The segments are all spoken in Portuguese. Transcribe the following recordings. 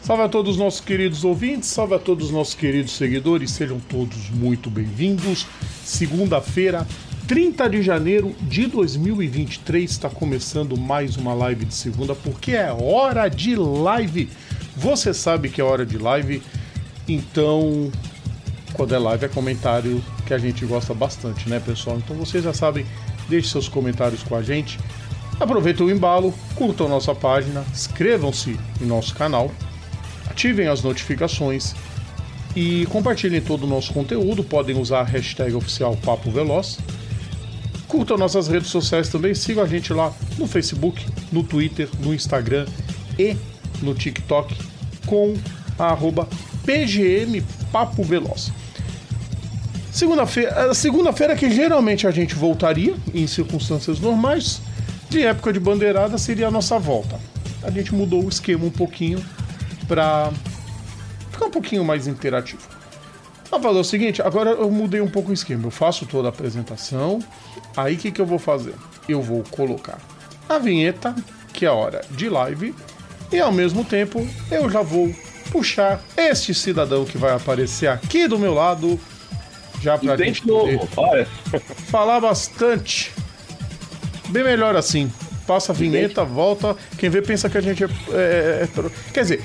Salve a todos os nossos queridos ouvintes, salve a todos os nossos queridos seguidores, sejam todos muito bem-vindos. Segunda-feira, 30 de janeiro de 2023, está começando mais uma live de segunda, porque é hora de live. Você sabe que é hora de live, então, quando é live é comentário que a gente gosta bastante, né, pessoal? Então vocês já sabem, deixe seus comentários com a gente. Aproveitem o embalo, curtam nossa página, inscrevam-se em nosso canal, ativem as notificações e compartilhem todo o nosso conteúdo. Podem usar a hashtag oficial Papo Veloz. Curtam nossas redes sociais também, sigam a gente lá no Facebook, no Twitter, no Instagram e no TikTok com a @PGM Papo Veloz. Segunda-feira que geralmente a gente voltaria em circunstâncias normais, de época de bandeirada seria a nossa volta. A gente mudou o esquema um pouquinho para ficar um pouquinho mais interativo. Vamos fazer o seguinte, agora eu mudei um pouco o esquema. Eu faço toda a apresentação, aí o que eu vou fazer? Eu vou colocar a vinheta, que é a hora de live, e ao mesmo tempo eu já vou puxar este cidadão que vai aparecer aqui do meu lado, já pra gente poder falar bastante. Bem melhor assim. Passa a vinheta, volta. Quem vê pensa que a gente quer dizer,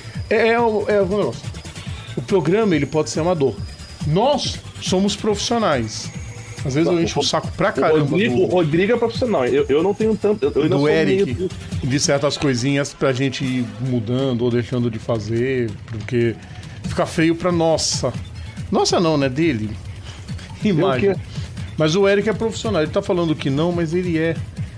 o programa ele pode ser amador. Nós somos profissionais. Às vezes eu encho o saco pra caramba. O Rodrigo é profissional. Eu não tenho tanto. Eu do Eric, de certas coisinhas pra gente ir mudando ou deixando de fazer, porque fica feio pra nossa. Nossa não, né? Dele. Imagem. Mas o Eric é profissional. Ele tá falando que não, mas ele é.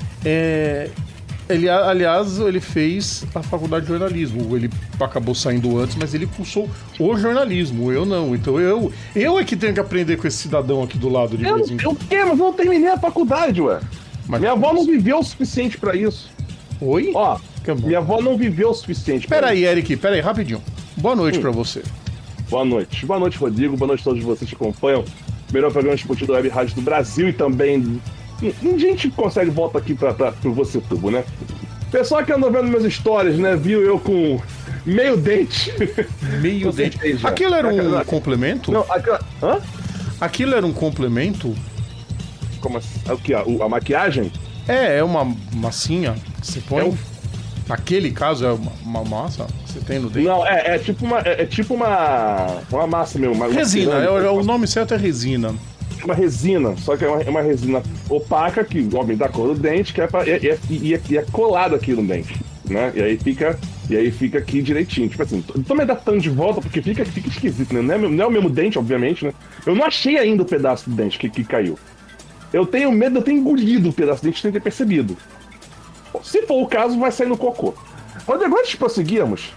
Aliás, ele fez a faculdade de jornalismo. Ele acabou saindo antes, mas ele cursou o jornalismo. Eu não. Então eu é que tenho que aprender com esse cidadão aqui do lado de vez em quando. Eu quero, mas eu não terminei a faculdade, ué. Mas minha avó não viveu o suficiente pra isso. Oi? Ó, minha avó não viveu o suficiente pra isso. Peraí, Eric, rapidinho. Boa noite pra você. Boa noite. Boa noite, Rodrigo. Boa noite a todos vocês que acompanham o melhor programa esportivo da Web Rádio do Brasil e também... A gente consegue volta aqui pro Você Tubo, né? Pessoal que andou vendo minhas histórias, né? Viu eu com meio dente. Meio dente. Aquilo era um complemento? Não, hã? Aquilo era um complemento? Como assim? O que? A maquiagem? É uma massinha que você põe. Naquele caso é uma massa que você tem no dente? Não, é tipo uma massa mesmo. Resina, o nome certo é resina. Uma resina, só que é uma resina opaca que, obviamente, dá cor do dente, que é colado aqui no dente, né? E aí fica aqui direitinho. Tipo assim, tô me adaptando de volta porque fica esquisito, né? Não é o mesmo dente, obviamente, né? Eu não achei ainda o pedaço do dente que caiu. Eu tenho medo de eu ter engolido o pedaço do dente sem ter percebido. Se for o caso, vai sair no cocô. Rodrigo, antes de prosseguirmos,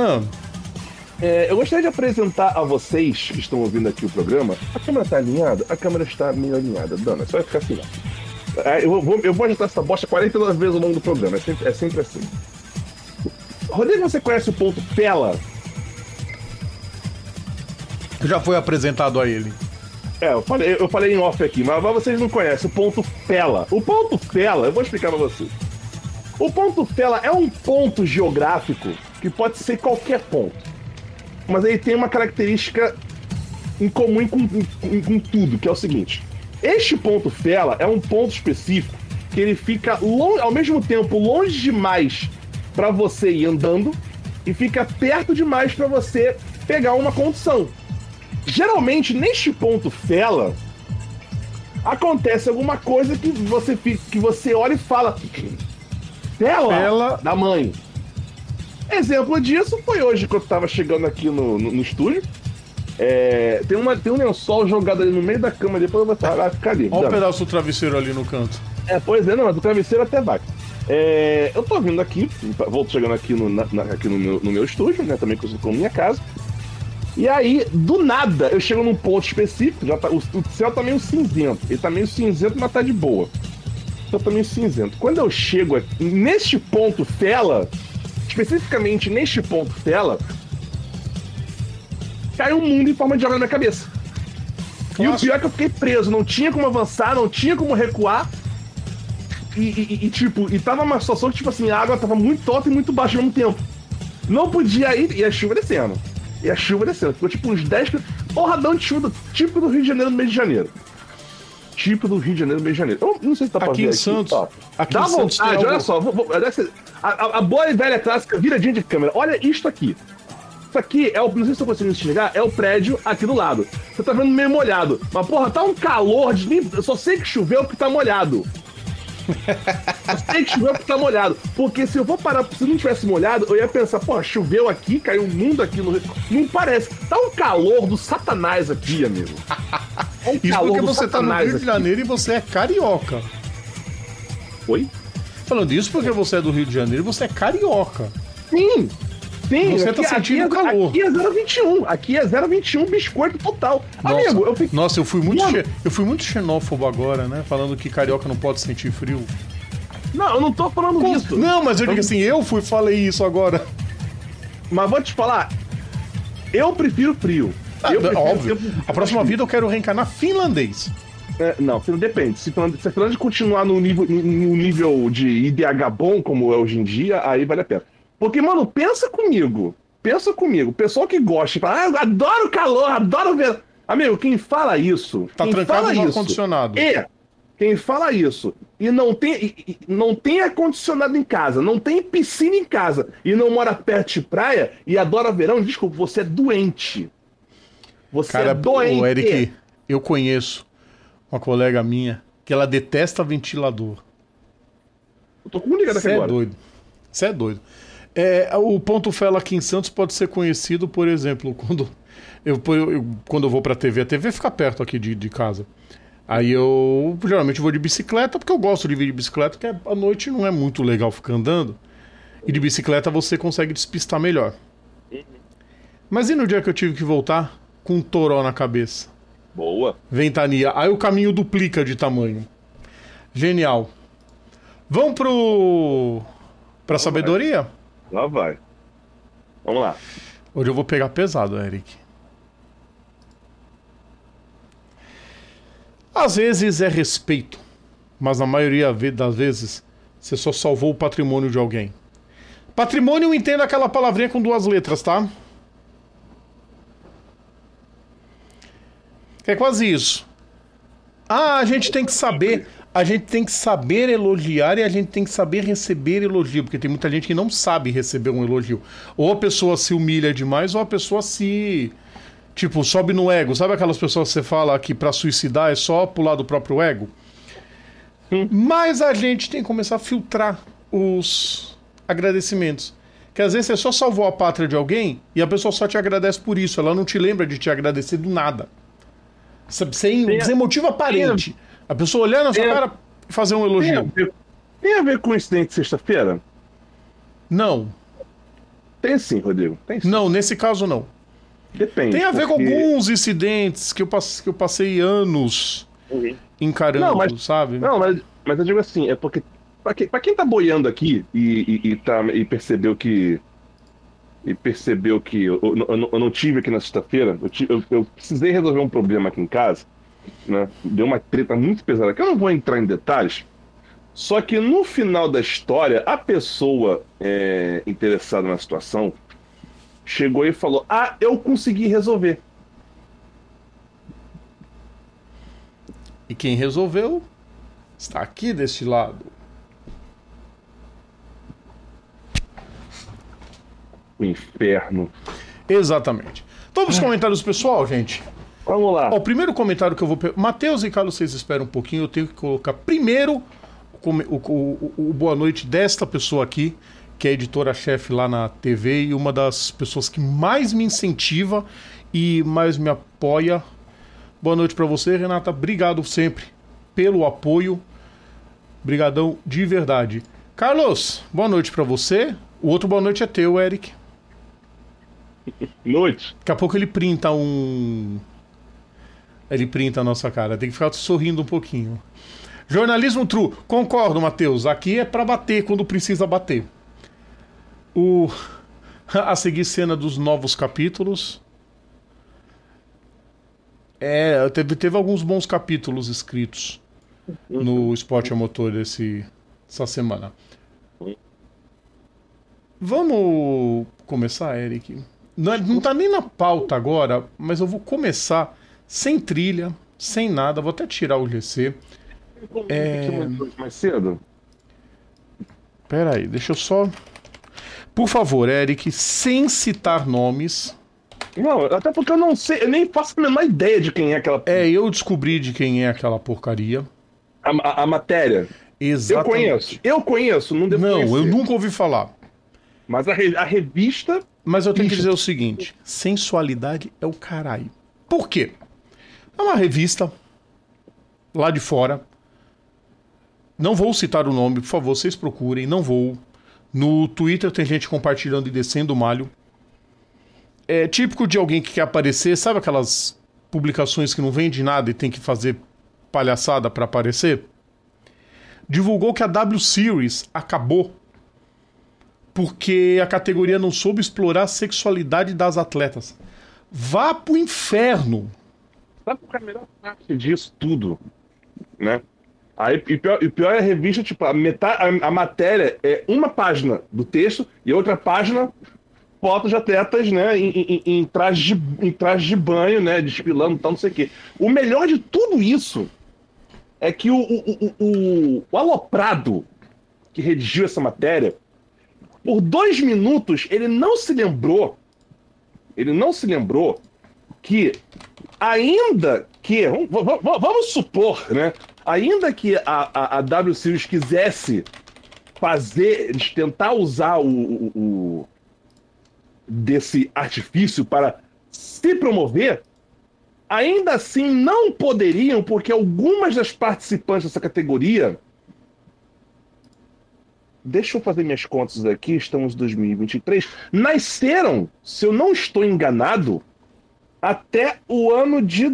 eu gostaria de apresentar a vocês que estão ouvindo aqui o programa. A câmera tá alinhada? A câmera está meio alinhada, Dana, só vai ficar assim, ó. Eu vou ajeitar essa bosta 49 vezes ao longo do programa, é sempre assim. Rodrigo, você conhece o ponto Pella? Já foi apresentado a ele. Eu falei em off aqui, mas vocês não conhecem o ponto Pella. O ponto Pella, eu vou explicar pra vocês. O ponto Pella é um ponto geográfico que pode ser qualquer ponto. Mas ele tem uma característica em comum com tudo, que é o seguinte. Este ponto Pella é um ponto específico que ele fica ao mesmo tempo longe demais para você ir andando e fica perto demais para você pegar uma condução. Geralmente, neste ponto Pella, acontece alguma coisa que você olha e fala Pella da mãe. Exemplo disso foi hoje, quando eu tava chegando aqui no estúdio. Tem um lençol jogado ali no meio da cama, depois eu vou ficar ali. Olha o pedaço do travesseiro ali no canto. Pois é, não, mas do travesseiro até vai. Eu tô vindo aqui, volto chegando aqui no meu estúdio, né, também conhecido como minha casa. E aí, do nada, eu chego num ponto específico, o céu tá meio cinzento. Ele tá meio cinzento, mas tá de boa. O céu tá meio cinzento. Quando eu chego aqui, neste ponto Pella, especificamente neste ponto Pella, caiu um mundo em forma de água na minha cabeça. Nossa. E o pior é que eu fiquei preso, não tinha como avançar, não tinha como recuar. E tava uma situação que, tipo assim, a água tava muito alta e muito baixa ao mesmo tempo. Não podia ir, e a chuva descendo. Ficou tipo uns 10 porradão de chuva, típico do Rio de Janeiro no mês de janeiro. Eu não sei se tá pra aqui ver em Santos, ó. aqui Dá em Santos tem vontade, olha algo... só. A boa e velha clássica viradinha de câmera. Olha isto aqui. Isso aqui é o. Não sei se eu consigo enxergar, é o prédio aqui do lado. Você tá vendo meio molhado. Mas, porra, tá um calor de. Eu só sei que choveu porque tá molhado. Porque se eu for parar, se não tivesse molhado, eu ia pensar, porra, choveu aqui, caiu o mundo aqui no Rio. Não parece. Tá um calor do satanás aqui, amigo. Isso porque você tá no Rio de Janeiro e você é carioca. Oi? Falando isso porque você é do Rio de Janeiro e você é carioca. Sim. Você tá sentindo calor. Aqui é 0,21 biscoito total. Nossa, amigo, eu fiquei... Nossa, eu fui muito xenófobo agora, né? Falando que carioca não pode sentir frio. Não, eu não tô falando isso. Não, mas eu digo assim, falei isso agora. Mas vou te falar, eu prefiro frio. Óbvio. A próxima vida eu quero reencarnar finlandês. Não, depende. Se a Finlândia continuar no nível de IDH bom, como é hoje em dia, aí vale a pena. Porque, mano, pensa comigo. Pessoal que gosta, fala, eu adoro calor, adoro ver. Amigo, quem fala isso... Tá trancado no ar-condicionado. Quem fala isso e não tem ar-condicionado em casa, não tem piscina em casa e não mora perto de praia e adora verão, desculpa, você é doente. É doente. O Eric, eu conheço uma colega minha que ela detesta ventilador. Eu tô com ligado aqui agora. Você é doido. O Ponto Fela aqui em Santos pode ser conhecido, por exemplo, quando eu vou pra TV, a TV fica perto aqui de casa. Aí eu geralmente vou de bicicleta, porque eu gosto de vir de bicicleta, porque à noite não é muito legal ficar andando. E de bicicleta você consegue despistar melhor. Mas e no dia que eu tive que voltar com um toró na cabeça? Boa. Ventania. Aí o caminho duplica de tamanho. Genial. Vamos pra sabedoria? Lá vai. Vamos lá. Hoje eu vou pegar pesado, Eric. Às vezes é respeito, mas na maioria das vezes você só salvou o patrimônio de alguém. Patrimônio, entenda aquela palavrinha com 2 letras, tá? É quase isso. A gente tem que saber elogiar e a gente tem que saber receber elogio, porque tem muita gente que não sabe receber um elogio. Ou a pessoa se humilha demais, ou a pessoa sobe no ego. Sabe aquelas pessoas que você fala que pra suicidar é só pular do próprio ego? Mas a gente tem que começar a filtrar os agradecimentos. Que às vezes você só salvou a pátria de alguém e a pessoa só te agradece por isso. Ela não te lembra de te agradecer do nada. Sem motivo aparente. A pessoa olhar na sua cara e fazer um elogio. Tem a ver com o incidente de sexta-feira? Não. Tem sim, Rodrigo. Tem sim. Não, nesse caso não. Depende. Tem a ver com alguns incidentes que eu passei anos encarando, sabe? Não, mas eu digo assim, é porque pra quem tá boiando aqui e percebeu que eu não tive aqui na sexta-feira, eu precisei resolver um problema aqui em casa, né? Deu uma treta muito pesada, que eu não vou entrar em detalhes, só que no final da história, a pessoa interessada na situação chegou e falou, eu consegui resolver. E quem resolveu está aqui deste lado. O inferno. Exatamente. Todos os comentários pessoal, gente. Vamos lá. O primeiro comentário que eu vou... Matheus e Carlos, vocês esperam um pouquinho. Eu tenho que colocar primeiro o boa noite desta pessoa aqui, que é editora-chefe lá na TV e uma das pessoas que mais me incentiva e mais me apoia. Boa noite pra você, Renata. Obrigado sempre pelo apoio. Brigadão de verdade. Carlos, boa noite pra você. O outro boa noite é teu, Eric. Noite. Daqui a pouco ele printa Ele printa a nossa cara. Tem que ficar sorrindo um pouquinho. Jornalismo true. Concordo, Matheus. Aqui é pra bater quando precisa bater. A seguir, cena dos novos capítulos. Teve alguns bons capítulos escritos no Esporte a Motor essa semana. Vamos começar, Eric? Não tá nem na pauta agora, mas eu vou começar sem trilha, sem nada. Vou até tirar o GC. Mais cedo? Pera aí, deixa eu só... Por favor, Eric, sem citar nomes. Não, até porque eu não sei, eu nem faço a menor ideia de quem é aquela... Eu descobri de quem é aquela porcaria. A matéria. Exatamente. Eu conheço, não devo conhecer. Não, eu nunca ouvi falar. Mas a revista... Mas eu tenho que dizer o seguinte, sensualidade é o caralho. Por quê? É uma revista lá de fora. Não vou citar o nome, por favor, vocês procurem, não vou. No Twitter tem gente compartilhando e descendo o malho. É típico de alguém que quer aparecer, sabe aquelas publicações que não vende nada e tem que fazer palhaçada pra aparecer? Divulgou que a W Series acabou porque a categoria não soube explorar a sexualidade das atletas. Vá pro inferno! Sabe qual é a melhor parte disso tudo? Né? Aí, e pior é a revista, tipo, a matéria é uma página do texto e outra página fotos de atletas, né, em traje de banho, né, desfilando e tal, não sei o quê. O melhor de tudo isso é que o aloprado que redigiu essa matéria, por 2 minutos, ele não se lembrou que, ainda que, vamos supor, né, ainda que a W Series quisesse tentar usar desse artifício para se promover, ainda assim não poderiam, porque algumas das participantes dessa categoria... Deixa eu fazer minhas contas aqui, estamos em 2023. Nasceram, se eu não estou enganado, até o ano de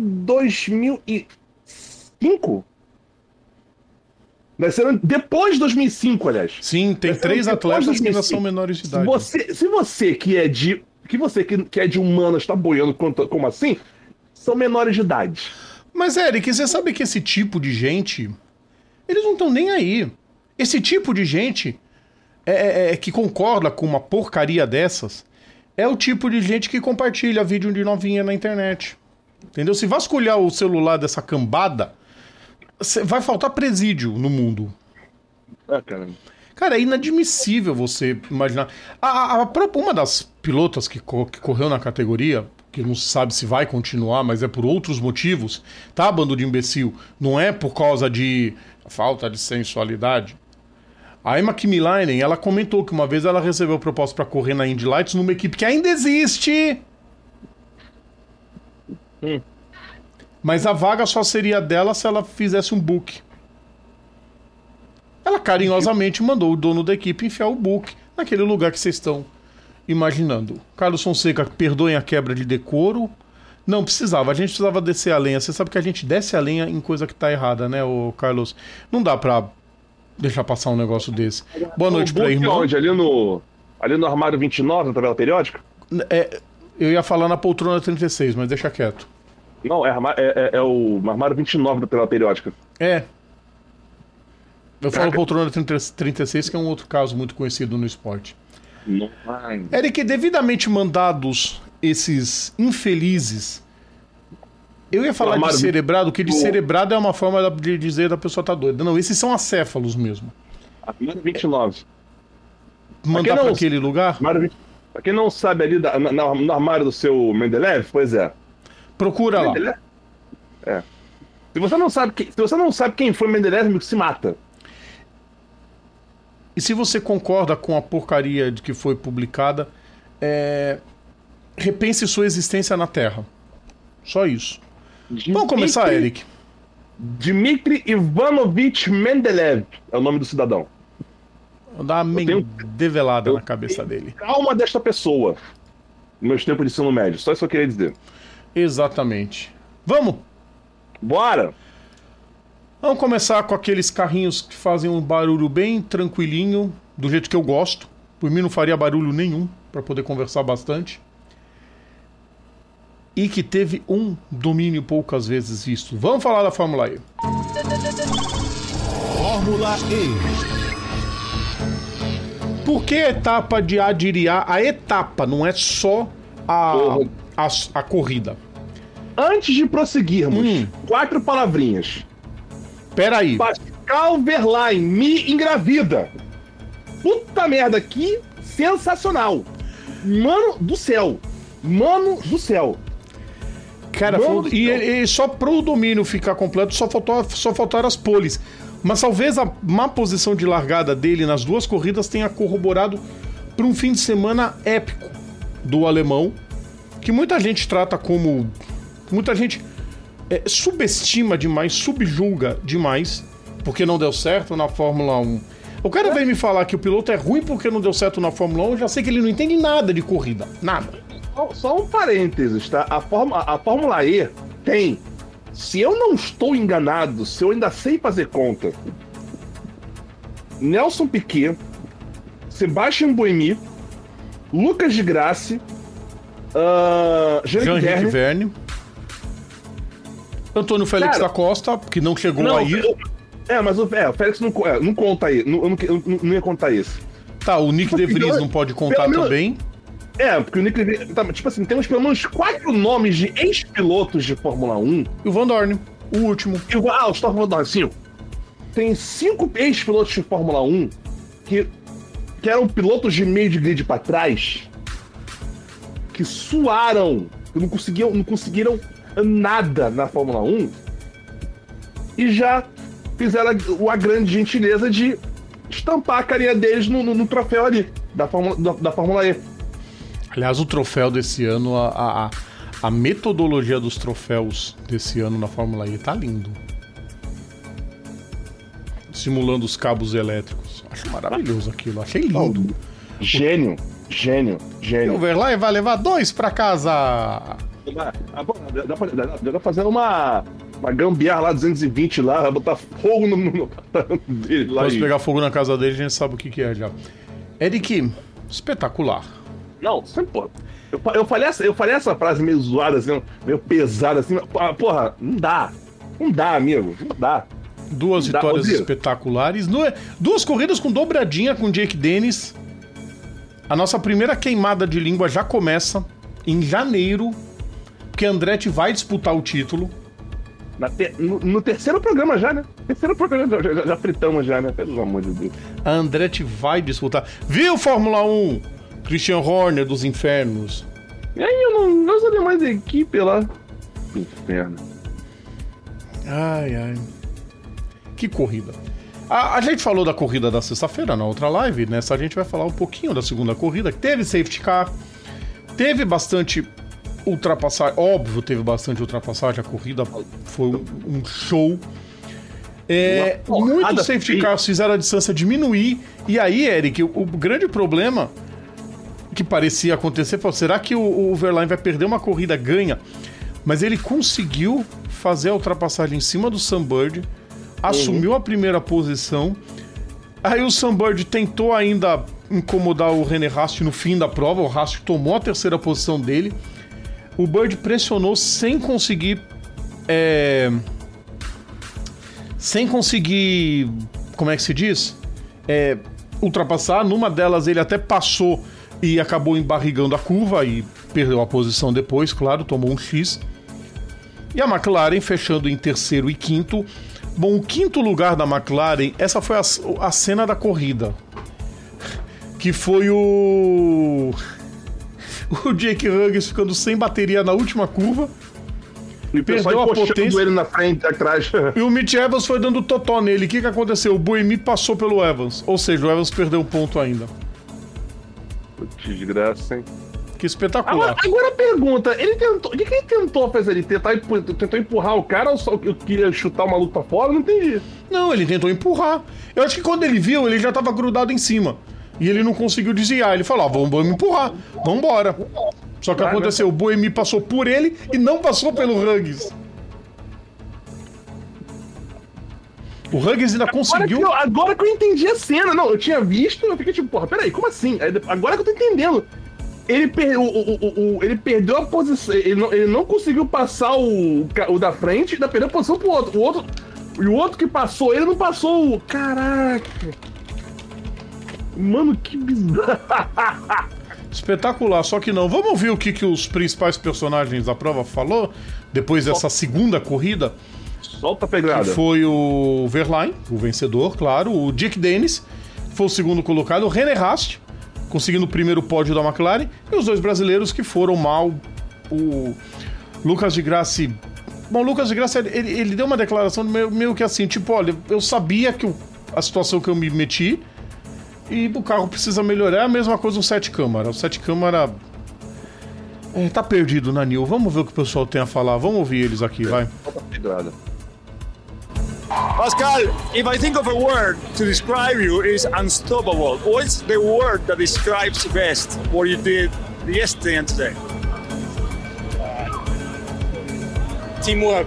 2005. Nasceram depois de 2005, aliás. Sim, tem 3 atletas que ainda são menores de idade. Se você que é de humanas está boiando como assim, são menores de idade. Mas, Eric, você sabe que esse tipo de gente, eles não estão nem aí. Esse tipo de gente que concorda com uma porcaria dessas é o tipo de gente que compartilha vídeo de novinha na internet. Entendeu? Se vasculhar o celular dessa cambada, vai faltar presídio no mundo. Cara, é inadmissível você imaginar. Uma das pilotas que correu na categoria, que não se sabe se vai continuar, mas é por outros motivos, tá, bando de imbecil? Não é por causa de falta de sensualidade. A Emma Kimiläinen, ela comentou que uma vez ela recebeu proposta para correr na Indy Lights numa equipe que ainda existe. Mas a vaga só seria dela se ela fizesse um book. Ela carinhosamente mandou o dono da equipe enfiar o book naquele lugar que vocês estão imaginando. Carlos Fonseca, perdoem a quebra de decoro. Não precisava, a gente precisava descer a lenha. Você sabe que a gente desce a lenha em coisa que tá errada, né, ô Carlos? Não dá pra deixar passar um negócio desse. Boa noite pra irmã. Onde? Ali no armário 29, na tabela periódica? Eu ia falar na poltrona 36, mas deixa quieto. Não, é o armário 29 da tabela periódica. Eu falo poltrona 36, que é um outro caso muito conhecido no esporte. Não vai. Eric, devidamente mandados esses infelizes... Eu ia falar de cerebrado, que de cerebrado é uma forma de dizer da pessoa tá doida. Não, esses são acéfalos mesmo. Armário 29. Mandar pra aquele lugar? Pra quem não sabe ali no armário do seu Mendeleev, pois é. Procura lá. Se você não sabe quem foi Mendeleev, se mata. E se você concorda com a porcaria de que foi publicada, repense sua existência na Terra. Só isso. Vamos começar, Eric. Dmitry Ivanovich Mendeleev é o nome do cidadão. Vou dar uma develada na cabeça dele. Calma desta pessoa. Nos meus tempos de ensino médio. Só isso que eu queria dizer. Exatamente. Vamos? Bora! Vamos começar com aqueles carrinhos que fazem um barulho bem tranquilinho, do jeito que eu gosto. Por mim não faria barulho nenhum, para poder conversar bastante. E que teve um domínio poucas vezes visto. Vamos falar da Fórmula E. Fórmula E. Por que a etapa de Adiriá? A etapa, não é só a corrida. Antes de prosseguirmos, 4 palavrinhas. Peraí. Pascal Wehrlein me engravida. Puta merda, que sensacional. Mano do céu. Cara, e só pro domínio ficar completo, só faltaram as poles. Mas talvez a má posição de largada dele nas 2 corridas tenha corroborado para um fim de semana épico do alemão, que muita gente trata como... Muita gente subestima demais, subjulga demais, porque não deu certo na Fórmula 1. O cara vem me falar que o piloto é ruim porque não deu certo na Fórmula 1, eu já sei que ele não entende nada de corrida, nada. Só um parênteses, tá? A Fórmula E tem, se eu não estou enganado, se eu ainda sei fazer conta, Nelson Piquet, Sebastian Buemi, Lucas de Grassi, Jean-Henrique Verne, Antônio Félix da Costa, que não chegou a ir. Mas o Félix não conta aí. Não ia contar isso. Tá, o Nick De Vries não pode contar também. Porque o Nick De Vries... Tá, tipo assim, temos pelo menos 4 nomes de ex-pilotos de Fórmula 1. E o Van Dorn, o último. O Stoffel Van Dorn, 5. Tem 5 ex-pilotos de Fórmula 1 que eram pilotos de meio de grid pra trás, que suaram, que não conseguiram nada na Fórmula 1 e já fizeram a grande gentileza de estampar a carinha deles no troféu ali da Fórmula E. Aliás, o troféu desse ano, a metodologia dos troféus desse ano na Fórmula E tá lindo. Simulando os cabos elétricos. Acho maravilhoso aquilo, achei lindo. Gênio. O Verlaine vai levar 2 pra casa. Dá pra fazer uma gambiarra lá, 220 lá, vai botar fogo no dele lá. Se pegar fogo na casa dele, a gente sabe o que é já. Eric, espetacular. Não, pô. Eu falei essa frase meio zoada, assim, meio pesada, assim. Porra, não dá, amigo, não dá. 2 vitórias espetaculares. 2 corridas com dobradinha com Jake Dennis. A nossa primeira queimada de língua já começa em janeiro, porque Andretti vai disputar o título. No terceiro programa já, né? Já fritamos já, né? Pelo amor de Deus. A Andretti vai disputar. Viu, Fórmula 1? Christian Horner dos infernos. E aí, eu não sabia mais da equipe lá. Inferno. Ai. Que corrida. A gente falou da corrida da sexta-feira na outra live. Nessa a gente vai falar um pouquinho da segunda corrida. Teve safety car. Teve bastante ultrapassagem. Óbvio, teve bastante ultrapassagem. A corrida foi um show. Muitos safety cars fizeram a distância diminuir. E aí, Eric, o grande problema que parecia acontecer foi: será que o Verlaine vai perder uma corrida ganha? Mas ele conseguiu fazer a ultrapassagem em cima do Sam Bird, assumiu a primeira posição. Aí o Sam Bird tentou ainda incomodar o René Rast no fim da prova. O Rast tomou a terceira posição dele. O Bird pressionou sem conseguir... como é que se diz? Ultrapassar. Numa delas ele até passou e acabou embarrigando a curva e perdeu a posição depois, claro, tomou um X. E a McLaren fechando em terceiro e quinto. Bom, o quinto lugar da McLaren, essa foi a cena da corrida. Que foi o Jake Hughes ficando sem bateria na última curva. E perdeu a potência. Ele na frente, atrás. E o Mitch Evans foi dando totó nele. O que aconteceu? O Buemi passou pelo Evans. Ou seja, o Evans perdeu um ponto ainda. Desgraça, hein? Que espetacular. Agora a pergunta, ele tentou. O que ele tentou fazer? Ele tentou empurrar o cara ou só queria chutar o maluco pra fora? Não entendi. Não, ele tentou empurrar. Eu acho que quando ele viu, ele já tava grudado em cima. E ele não conseguiu desviar. Ele falou: vamos empurrar, vambora. Só que aconteceu, o Buemi passou por ele e não passou pelo Hughes. O Hughes ainda conseguiu... Agora que eu entendi a cena. Não, eu tinha visto, eu fiquei tipo, porra, peraí, como assim? Agora que eu tô entendendo. Ele perdeu a posição, ele não conseguiu passar o da frente e ainda perdeu a posição pro outro. E o outro que passou, ele não passou o... Caraca! Mano, que bizarro. Espetacular, só que não. Vamos ouvir o que os principais personagens da prova falou depois dessa segunda corrida. Solta a pegada. Que foi o Verlaine, o vencedor, claro. O Dick Dennis, que foi o segundo colocado. O René Rast, conseguindo o primeiro pódio da McLaren. E os dois brasileiros que foram mal. O Lucas de Grassi... Bom, o Lucas de Grassi, ele deu uma declaração meio que assim, tipo, olha, eu sabia que a situação que eu me meti e o carro precisa melhorar. É a mesma coisa o Sete Câmara. O Sete Câmara tá perdido na Nil. Vamos ver o que o pessoal tem a falar. Vamos ouvir eles aqui, vai. Pascal, if I think of a word to describe you, is unstoppable. What's the word that describes best what you did yesterday and today? Teamwork.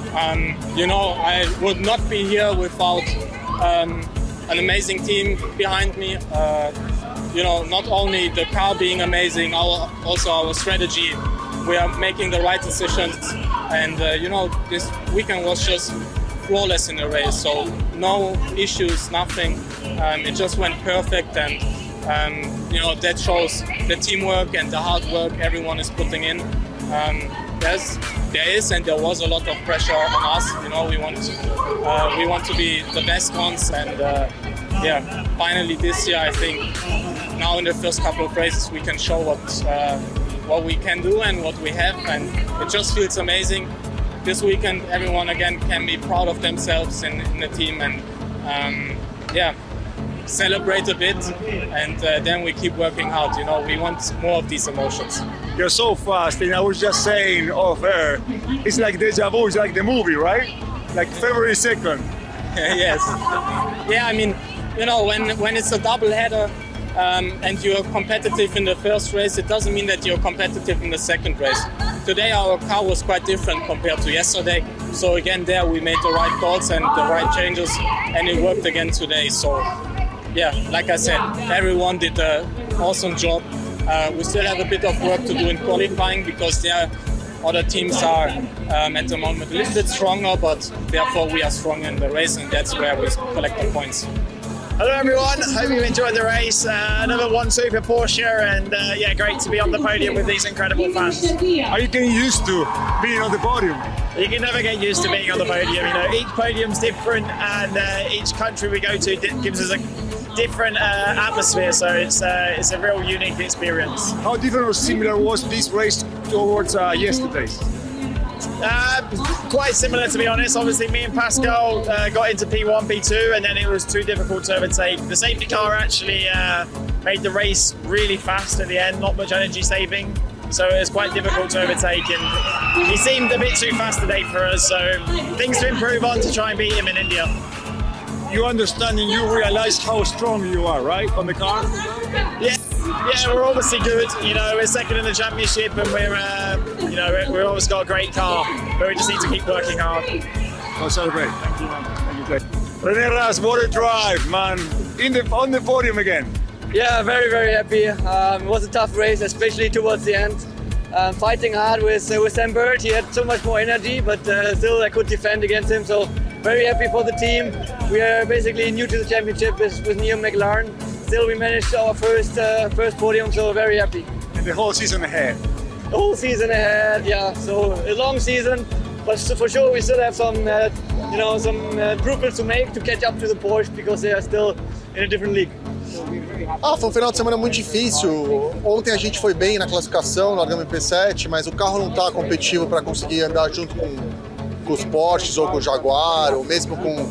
I would not be here without an amazing team behind me. Not only the car being amazing, also our strategy. We are making the right decisions, and this weekend was just flawless in the race. So no issues, nothing. It just went perfect, and that shows the teamwork and the hard work everyone is putting in. There is and there was a lot of pressure on us. We want to be the best ones, and finally this year I think now in the first couple of races we can show what we can do and what we have, and it just feels amazing. This weekend everyone again can be proud of themselves in the team, and celebrate a bit, and then we keep working hard. We want more of these emotions. You're so fast, and I was just saying off air, it's like deja vu, it's like the movie, right? Like February 2nd. Yes. Yeah, I mean, when it's a double header and you're competitive in the first race, it doesn't mean that you're competitive in the second race. Today our car was quite different compared to yesterday. So again, there we made the right calls and the right changes, and it worked again today. So yeah, like I said, everyone did an awesome job. We still have a bit of work to do in qualifying because there other teams are at the moment a little bit stronger, but therefore we are strong in the race, and that's where we collect the points. Hello everyone, hope you enjoyed the race. Another one super Porsche, and great to be on the podium with these incredible fans. Are you getting used to being on the podium? You can never get used to being on the podium. Each podium's different, and each country we go to gives us a different atmosphere, so it's a real unique experience. How different or similar was this race towards yesterday's? Quite similar, to be honest. Obviously, me and Pascal got into P1, P2, and then it was too difficult to overtake. The safety car actually made the race really fast at the end, not much energy saving, so it was quite difficult to overtake, and he seemed a bit too fast today for us, so things to improve on to try and beat him in India. You understand and you realize how strong you are, right, on the car? Yeah, we're obviously good. We're second in the championship, and we've always got a great car, but we just need to keep working hard. I'll celebrate. Thank you, man. Thank you. René Rast, what a drive, man! On the podium again. Yeah, very, very happy. It was a tough race, especially towards the end. Fighting hard with Sam Bird. He had so much more energy, but still I could defend against him. So very happy for the team. We are basically new to the championship with Neo McLaren. Still, we managed our first podium, so very happy. And the whole season ahead. The whole season ahead, yeah. So a long season, but for sure we still have some improvements to make to catch up to the Porsche because they are still in a different league. Foi um final de semana muito difícil. Ontem a gente foi bem na classificação, largamos em P7, mas o carro não está competitivo para conseguir andar junto com os Porsches ou com o Jaguar, ou mesmo com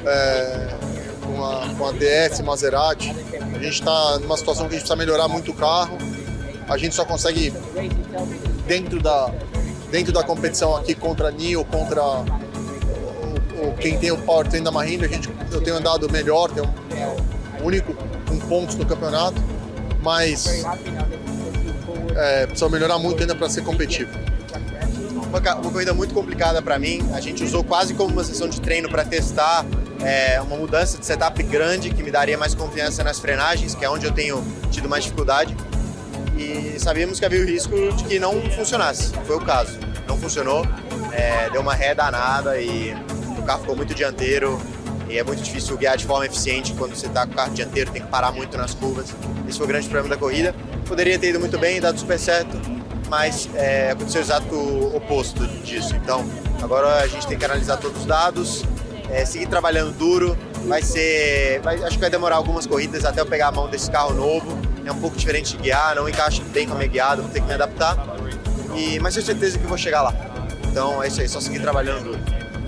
a DS Maserati. A gente está numa situação que a gente precisa melhorar muito o carro. A gente só consegue, dentro da competição aqui contra a NIO, contra quem tem o powertrain da Mahindra, eu tenho andado melhor, tenho único com pontos no campeonato, mas precisa melhorar muito ainda para ser competitivo. Uma corrida muito complicada para mim. A gente usou quase como uma sessão de treino para testar uma mudança de setup grande que me daria mais confiança nas frenagens, que é onde eu tenho tido mais dificuldade. E sabíamos que havia o risco de que não funcionasse. Foi o caso. Não funcionou, deu uma ré danada e o carro ficou muito dianteiro e é muito difícil guiar de forma eficiente quando você está com o carro dianteiro, tem que parar muito nas curvas. Esse foi o grande problema da corrida. Poderia ter ido muito bem, dado super certo, mas aconteceu o exato oposto disso. Então, agora a gente tem que analisar todos os dados, seguir trabalhando duro. Acho que vai demorar algumas corridas até eu pegar a mão desse carro novo. É um pouco diferente de guiar, não encaixa bem como é guiado, vou ter que me adaptar. Mas tenho certeza que vou chegar lá. Então é isso aí, só seguir trabalhando duro.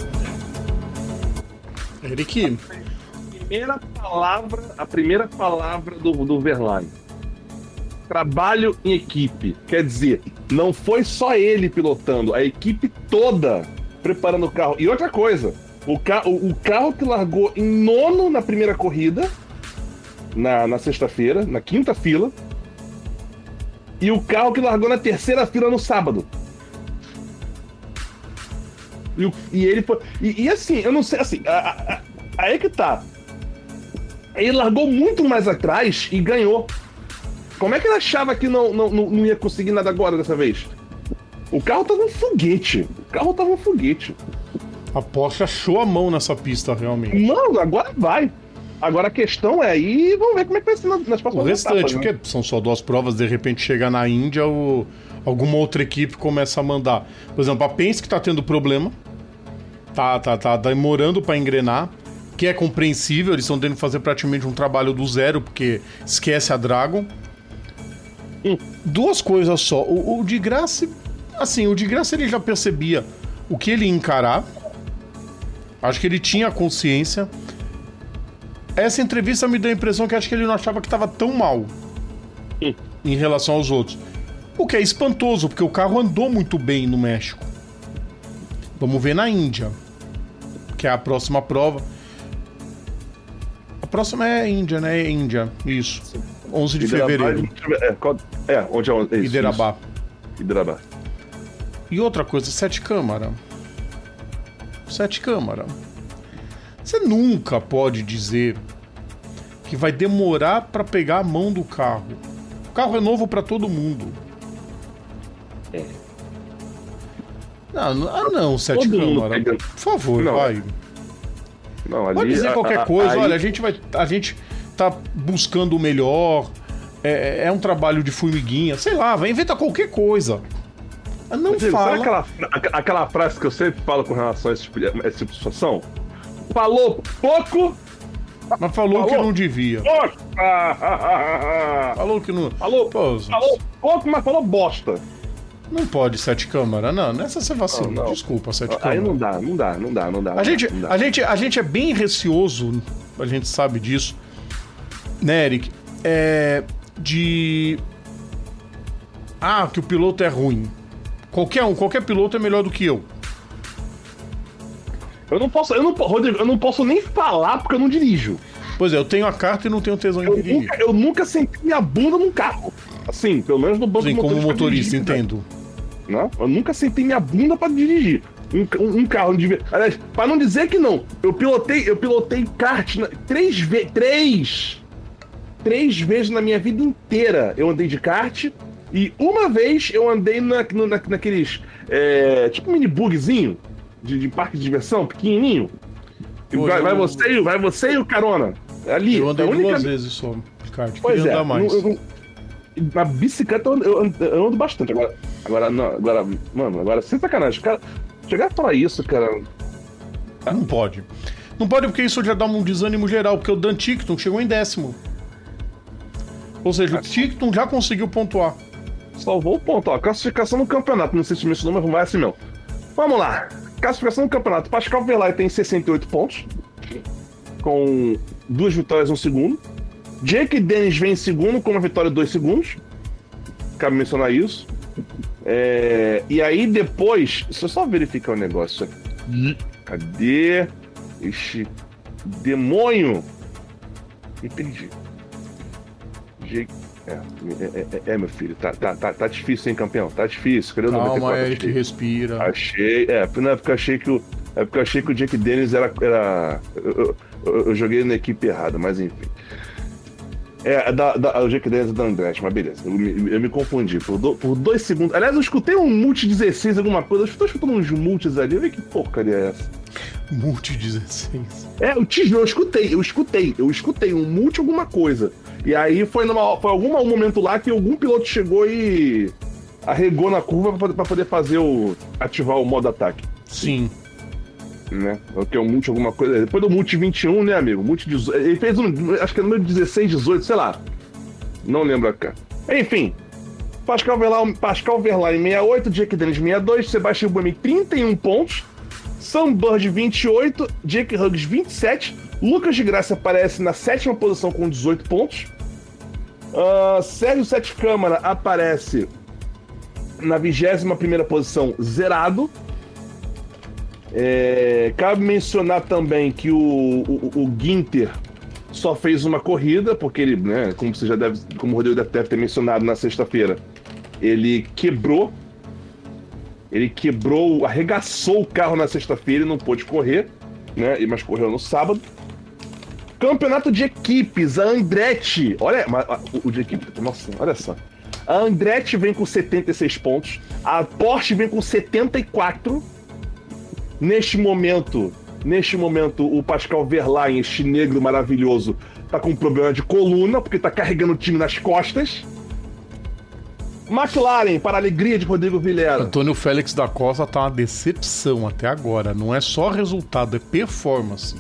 Eric. A primeira palavra do Verlaine. Trabalho em equipe. Quer dizer, não foi só ele pilotando, a equipe toda preparando o carro. E outra coisa, o carro que largou em 9º na primeira corrida, na sexta-feira, na 5ª fila, e o carro que largou na 3ª fila no sábado. E ele foi. E assim, eu não sei, assim, aí que tá. Ele largou muito mais atrás e ganhou. Como é que ele achava que não ia conseguir nada agora dessa vez? O carro tava um foguete. A Porsche achou a mão nessa pista, realmente. Mano, agora vai. Agora a questão é aí, vamos ver como é que vai ser nas próximas o restante, etapas, porque são só 2 provas, de repente chega na Índia, alguma outra equipe começa a mandar. Por exemplo, a Penske tá tendo problema, tá demorando para engrenar, que é compreensível, eles estão tendo que fazer praticamente um trabalho do zero, porque esquece a Dragon. 2 coisas só, o de Graça, assim, o de Graça ele já percebia o que ele ia encarar, acho que ele tinha consciência. Essa entrevista me deu a impressão que acho que ele não achava que estava tão mal em relação aos outros. O que é espantoso, porque o carro andou muito bem no México. Vamos ver na Índia, que é a próxima prova. A próxima é a Índia, né? É Índia, isso. 11 de fevereiro. Onde é isso? Hyderabad. Hyderabad. E outra coisa, 7 câmara. Você nunca pode dizer que vai demorar para pegar a mão do carro. O carro é novo para todo mundo. Não, 7 câmara. Por favor, não, vai. Não, ali, pode dizer qualquer coisa. Olha, a gente tá buscando o melhor. É um trabalho de formiguinha. Sei lá, vai inventar qualquer coisa. Não fala. Sabe aquela frase que eu sempre falo com relação a esse tipo de situação? Falou pouco, mas falou que não devia. Falou que não. Falou pouco, mas falou bosta. Não pode 7 câmara, não. Nessa você vacilou. Não. Desculpa, 7 câmara. Aí não dá. A gente é bem receoso, a gente sabe disso, né, Eric? Que o piloto é ruim. Qualquer piloto é melhor do que eu. Rodrigo, eu não posso nem falar porque eu não dirijo. Pois é, eu tenho a carta e não tenho tesão em dirigir. Eu nunca senti minha bunda num carro. Assim, pelo menos no banco do motorista. Sim, como motorista, entendo. Não, eu nunca senti minha bunda pra dirigir. Um carro. Aliás, pra não dizer que não, eu pilotei kart 3 vezes na minha vida inteira. Eu andei de kart e uma vez eu andei naqueles tipo mini bugzinho de parque de diversão, pequenininho. Vai você e o carona. Ali. Eu andei 2 vezes só de kart. Pois andar mais. Na bicicleta eu ando bastante. Agora sem sacanagem, cara. Chegar a falar isso, cara. Não pode. Não pode porque isso já dá um desânimo geral, porque o Dan Tickton chegou em 10º. Ou seja, o Tickton já conseguiu pontuar. Salvou o ponto, ó. Classificação no campeonato. Não sei se mencionou, mas vai assim mesmo. Vamos lá. Classificação no campeonato. Pascal Wehrlein tem 68 pontos. Com 2 vitórias e 1 segundo. Jake Dennis vem em segundo com 1 vitória e 2 segundos. Cabe mencionar isso. E aí depois... Deixa eu só verificar um negócio aqui. Cadê? Ixi. Demônio! Entendi. Jake... meu filho, tá difícil, hein, campeão? Tá difícil. Cadê o 94? Calma, Eric, respira. Achei. Não é porque eu achei que o Jake Dennis era. Eu joguei na equipe errada, mas enfim. O Jake Dennis é da Andretti, mas beleza. Eu me confundi por 2 segundos. Aliás, eu escutei um multi 16, alguma coisa. Eu estou escutando uns multis ali. Eu vi que porcaria é essa. Multi 16. O tijolo, eu escutei um multi alguma coisa. E aí foi algum momento lá que algum piloto chegou e arregou na curva pra poder ativar o modo ataque. Sim. Né? Que é o multi alguma coisa. Depois do multi 21, né, amigo? Multi 18. Ele fez acho que é número 16, 18, sei lá. Não lembro cá. Enfim. Pascal Verlaine 68, Jake Dennis 62, Sebastian Buemi 31 pontos, Sam Bird 28, Jake Hughes 27, Lucas de Graça aparece na 7ª posição com 18 pontos, Sérgio Sete Câmara aparece na 21ª posição, zerado. Cabe mencionar também que o Günther só fez uma corrida, porque ele, né, como o Rodrigo deve ter mencionado na sexta-feira, ele arregaçou o carro na sexta-feira e não pôde correr, né? Mas correu no sábado. Campeonato de equipes, a Andretti, olha, o de equipe, nossa, olha só. A Andretti vem com 76 pontos, a Porsche vem com 74. Neste momento, o Pascal Verlaine, este negro maravilhoso, tá com um problema de coluna, porque tá carregando o time nas costas. McLaren, para a alegria de Rodrigo Villela. Antônio Félix da Costa tá uma decepção até agora. Não é só resultado, é performance.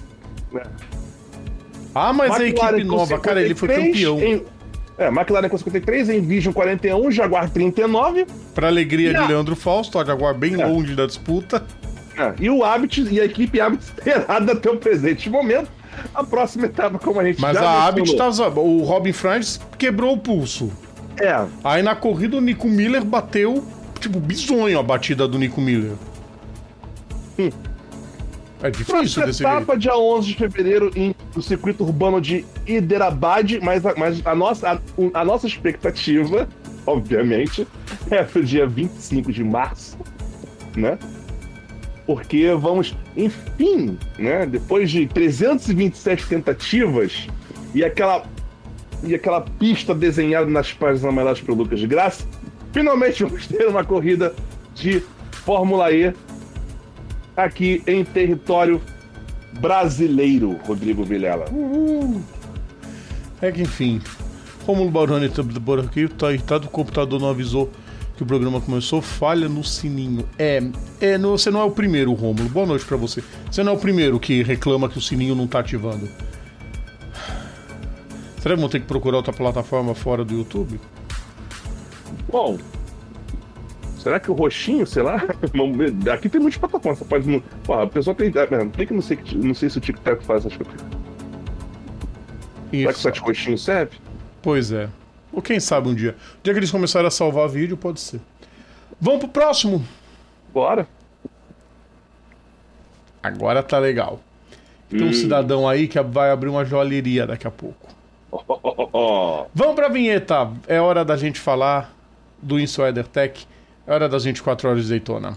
Mas McLaren, a equipe nova, cara, ele foi campeão. McLaren com 53, Envision 41, Jaguar 39. Para alegria de Leandro Fausto, a Jaguar bem longe da disputa. E o Abit e a equipe Abit esperada até o presente momento. A próxima etapa, como a gente Mas a Abit o Robin Franz quebrou o pulso. Aí na corrida o Nico Miller bateu, tipo, bizonho a batida do Nico Miller. É difícil desse jeito. Etapa dia 11 de fevereiro no circuito urbano de Hyderabad, mas a nossa expectativa, obviamente, é pro dia 25 de março, né? Porque vamos, enfim, né? Depois de 327 tentativas e aquela pista desenhada nas páginas amarelas pelo Lucas de Graça, finalmente vamos ter uma corrida de Fórmula E aqui em território brasileiro, Rodrigo Villela. É que, enfim, Rômulo Baroni por aqui, tá irritado, o computador não avisou que o programa começou, falha no sininho. Você não é o primeiro, Rômulo. Boa noite pra você. Você não é o primeiro que reclama que o sininho não tá ativando. Será que vão ter que procurar outra plataforma fora do YouTube? Bom, será que o roxinho, sei lá? Aqui tem muitas plataformas. Você pode. A pessoa tem que não sei se o TikTok faz essas coisas. Será que o site roxinho serve? Pois é. Ou quem sabe um dia. O dia que eles começarem a salvar vídeo, pode ser. Vamos pro próximo? Bora. Agora tá legal. Tem um cidadão aí que vai abrir uma joalheria daqui a pouco. Vamos pra vinheta. É hora da gente falar do Insider Tech. É hora das 24 horas de Daytona.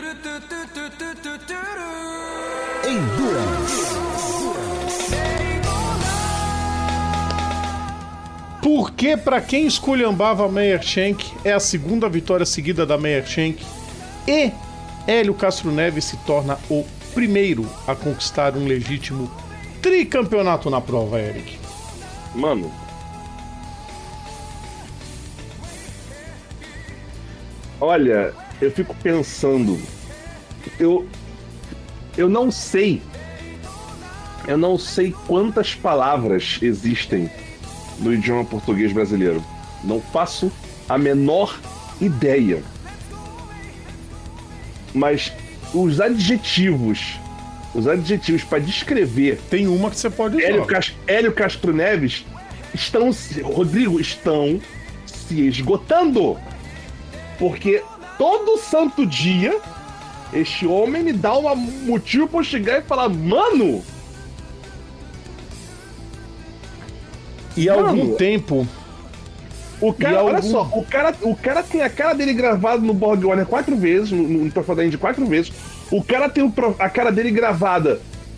Endurance. Porque pra quem esculhambava a Meyer Shank, é a segunda vitória seguida da Meyer Shank e Hélio Castro Neves se torna o primeiro a conquistar um legítimo tricampeonato na prova, Eric. Mano, olha, eu fico pensando, eu não sei quantas palavras existem no idioma português brasileiro. Não faço a menor ideia. Mas os adjetivos para descrever... Tem uma que você pode usar. Hélio Castro Neves estão se esgotando. Porque todo santo dia este homem me dá um motivo pra eu chegar e falar, mano... E há algum tempo... O cara, olha só, o cara tem a cara dele gravada no Borg Warner 4 vezes, no Troféu da Indy 4 vezes. O cara tem a cara dele gravada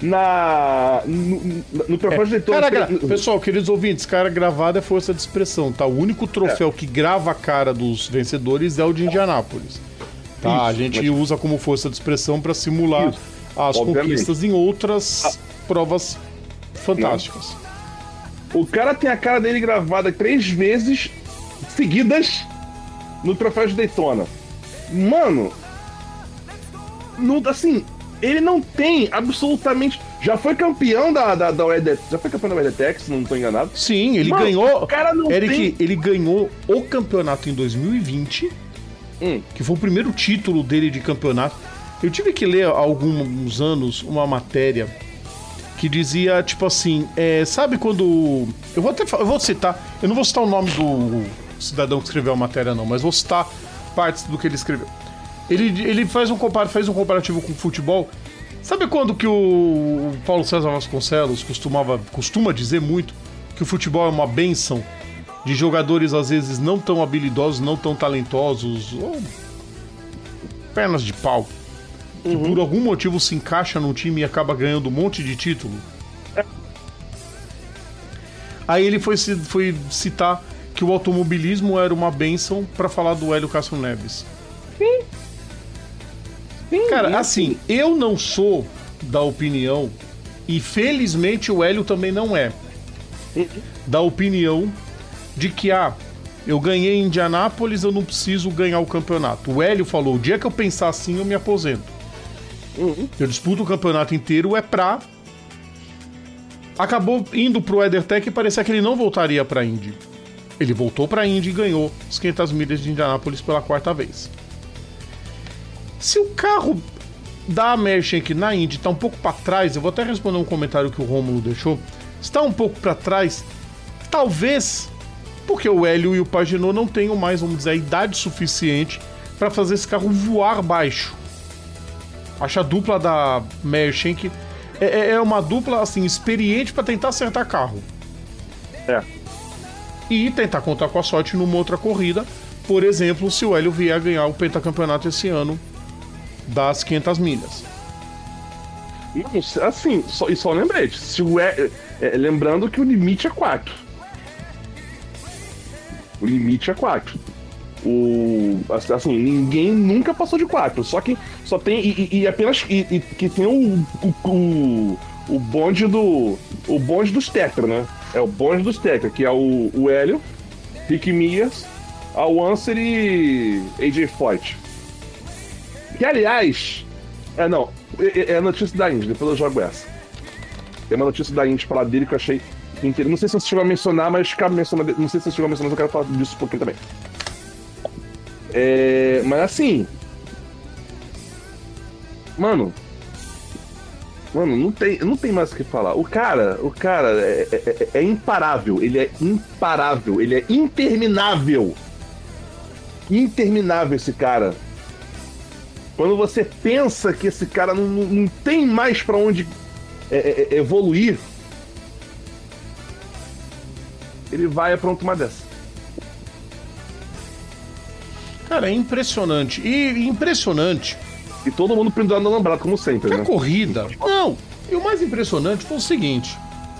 no Troféu de Daytona. Pessoal, queridos ouvintes, cara gravada é força de expressão, tá? O único troféu que grava a cara dos vencedores é o de Indianápolis. Tá? A gente usa como força de expressão pra simular as Obviamente. conquistas em outras provas fantásticas. O cara tem a cara dele gravada 3 vezes seguidas no troféu de Daytona. Mano, não, assim, ele não tem absolutamente. Já foi campeão da WeatherTech, já foi campeão da WeatherTech, se não estou enganado. Sim, ele Mano, ganhou. o cara não Eric, tem... ele ganhou o campeonato em 2020, que foi o primeiro título dele de campeonato. Eu tive que ler há alguns anos uma matéria que dizia, tipo assim, sabe quando... Eu vou citar, eu não vou citar o nome do cidadão que escreveu a matéria não, mas vou citar partes do que ele escreveu. Ele fez um comparativo com o futebol. Sabe quando que o Paulo César Vasconcelos costuma dizer muito que o futebol é uma bênção de jogadores às vezes não tão habilidosos, não tão talentosos, ou pernas de pau, que por algum motivo se encaixa num time e acaba ganhando um monte de título? Aí ele foi citar que o automobilismo era uma bênção pra falar do Hélio Castro Neves. Sim, cara, assim, eu não sou da opinião, e felizmente o Hélio também não é, da opinião de que, eu ganhei em Indianápolis, eu não preciso ganhar o campeonato. O Hélio falou, o dia que eu pensar assim, eu me aposento. Eu disputo o campeonato inteiro, Acabou indo pro WeatherTech e parecia que ele não voltaria pra Indy. Ele voltou pra Indy e ganhou as 500 milhas de Indianápolis pela 4ª vez. Se o carro da Merschenk na Indy tá um pouco pra trás, eu vou até responder um comentário que o Rômulo deixou, está um pouco pra trás, talvez porque o Hélio e o Pagenaud não tenham mais, vamos dizer, a idade suficiente pra fazer esse carro voar baixo. Acho a dupla da Merschenk é uma dupla, assim, experiente pra tentar acertar carro. E tentar contar com a sorte numa outra corrida, por exemplo, se o Hélio vier a ganhar o pentacampeonato esse ano das 500 milhas. Assim, só lembrete, lembrando que o limite é 4. O limite é 4. Assim, ninguém nunca passou de 4. Só tem. E apenas. E que tem o bonde do. O bonde dos Tetra, né? É o bonde dos Tetra, que é o Hélio, Rick Mears, Al Unser e AJ Foyt. Que, aliás... É a notícia da Indy, depois eu jogo essa. Tem uma notícia da Indy falar dele que eu achei interessante. Não sei se você chegou a mencionar, mas cabe mencionar. Não sei se você chegou a mencionar, mas eu quero falar disso um pouquinho também. Mas assim... Mano, não tem mais o que falar. O cara é imparável. Ele é imparável. Ele é interminável. Interminável esse cara. Quando você pensa que esse cara não tem mais pra onde evoluir, ele vai aprontar uma dessa. Cara, é impressionante. E todo mundo pendurado no alambrado, como sempre, né? A corrida... Não, e o mais impressionante foi o seguinte.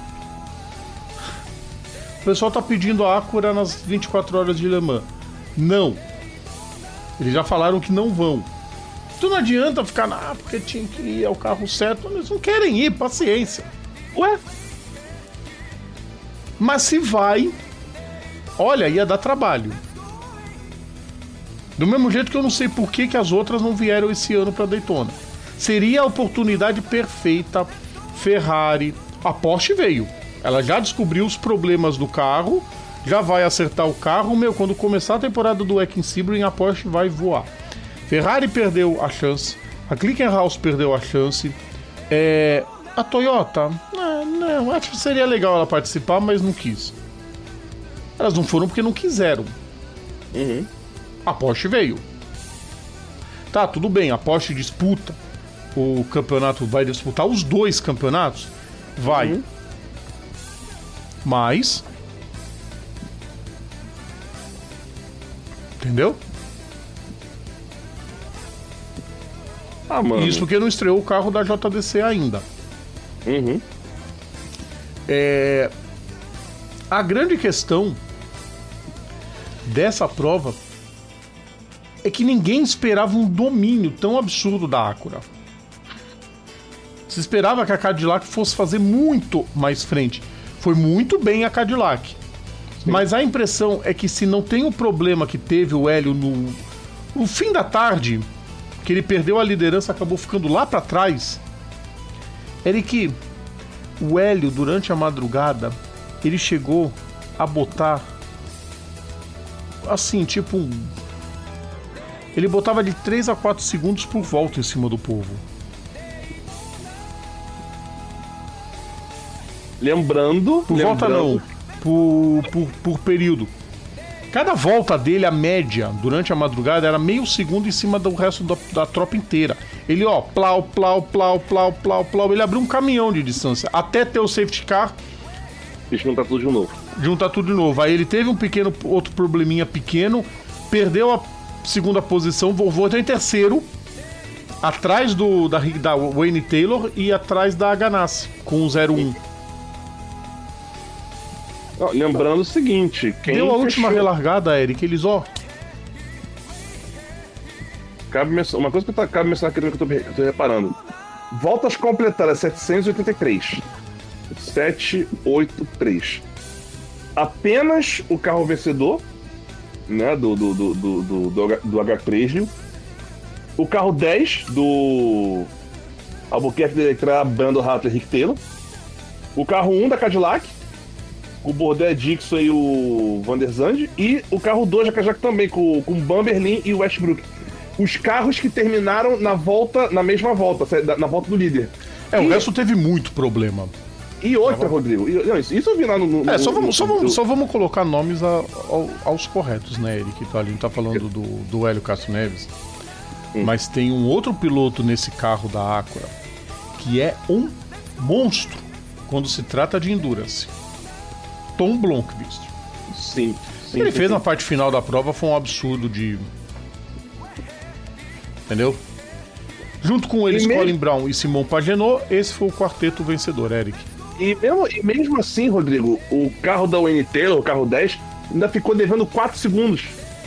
O pessoal tá pedindo a Acura nas 24 horas de Le Mans. Não. Eles já falaram que não vão. Então não adianta ficar, porque tinha que ir ao carro certo. Eles não querem ir, paciência. Ué? Mas se vai, olha, ia dar trabalho. Do mesmo jeito que eu não sei por que as outras não vieram esse ano pra Daytona. Seria a oportunidade perfeita. Ferrari, a Porsche veio. Ela já descobriu os problemas do carro, já vai acertar o carro. Quando começar a temporada do Ekin Sebring, a Porsche vai voar. Ferrari perdeu a chance, a Glickenhaus perdeu a chance, a Toyota, não, acho que seria legal ela participar, mas não quis. Elas não foram porque não quiseram. A Porsche veio. Tá, tudo bem, a Porsche disputa o campeonato, vai disputar os 2 campeonatos? Vai. Mas... Entendeu? Mano. Isso porque não estreou o carro da JDC ainda. A grande questão dessa prova é que ninguém esperava um domínio tão absurdo da Acura. Se esperava que a Cadillac fosse fazer muito mais frente. Foi muito bem a Cadillac. Sim. Mas a impressão é que se não tem o problema que teve o Hélio no fim da tarde, que ele perdeu a liderança, acabou ficando lá pra trás, era que o Hélio, durante a madrugada, ele chegou a botar assim, tipo ele botava de 3 a 4 segundos por volta em cima do povo. Lembrando... Volta não, por período. Cada volta dele, a média, durante a madrugada, era meio segundo em cima do resto da tropa inteira. Ele, ó, plau, plau, plau, plau, plau, plau. Ele abriu um caminhão de distância, até ter o safety car. E juntar tudo de novo. Juntar tudo de novo. Aí ele teve outro probleminha pequeno, perdeu a segunda posição, voltou em terceiro, atrás da Wayne Taylor e atrás da Ganassi, com o 0-1. Lembrando o seguinte, deu a última relargada, Eric, eles, ó... Uma coisa que cabe mencionar aqui que eu tô reparando. Voltas completadas 783. 783. Apenas o carro vencedor, né, do H3, o carro 10 do Albuquerque Delectra, Brandon Hartley, Rick Taylor, o carro 1 da Cadillac, o Bourdais, Dixon e o Van der Zandt, e o carro 2 da Cadillac também, com o Bamberlin e o Westbrook. Os carros que terminaram na mesma volta, na volta do líder. O resto teve muito problema. E outra, Rodrigo, isso eu vi lá no... Só vamos colocar nomes aos corretos, né, Eric? A gente tá falando do Hélio Castro Neves, mas tem um outro piloto nesse carro da Acura que é um monstro quando se trata de endurance. Tom Blomqvist. Sim. Ele fez na parte final da prova, foi um absurdo de... Entendeu? Junto com eles, Colin Brown e Simon Pagenaud, esse foi o quarteto vencedor, Eric. E mesmo assim, Rodrigo, o carro da Wayne Taylor, o carro 10, ainda ficou devendo 4 segundos.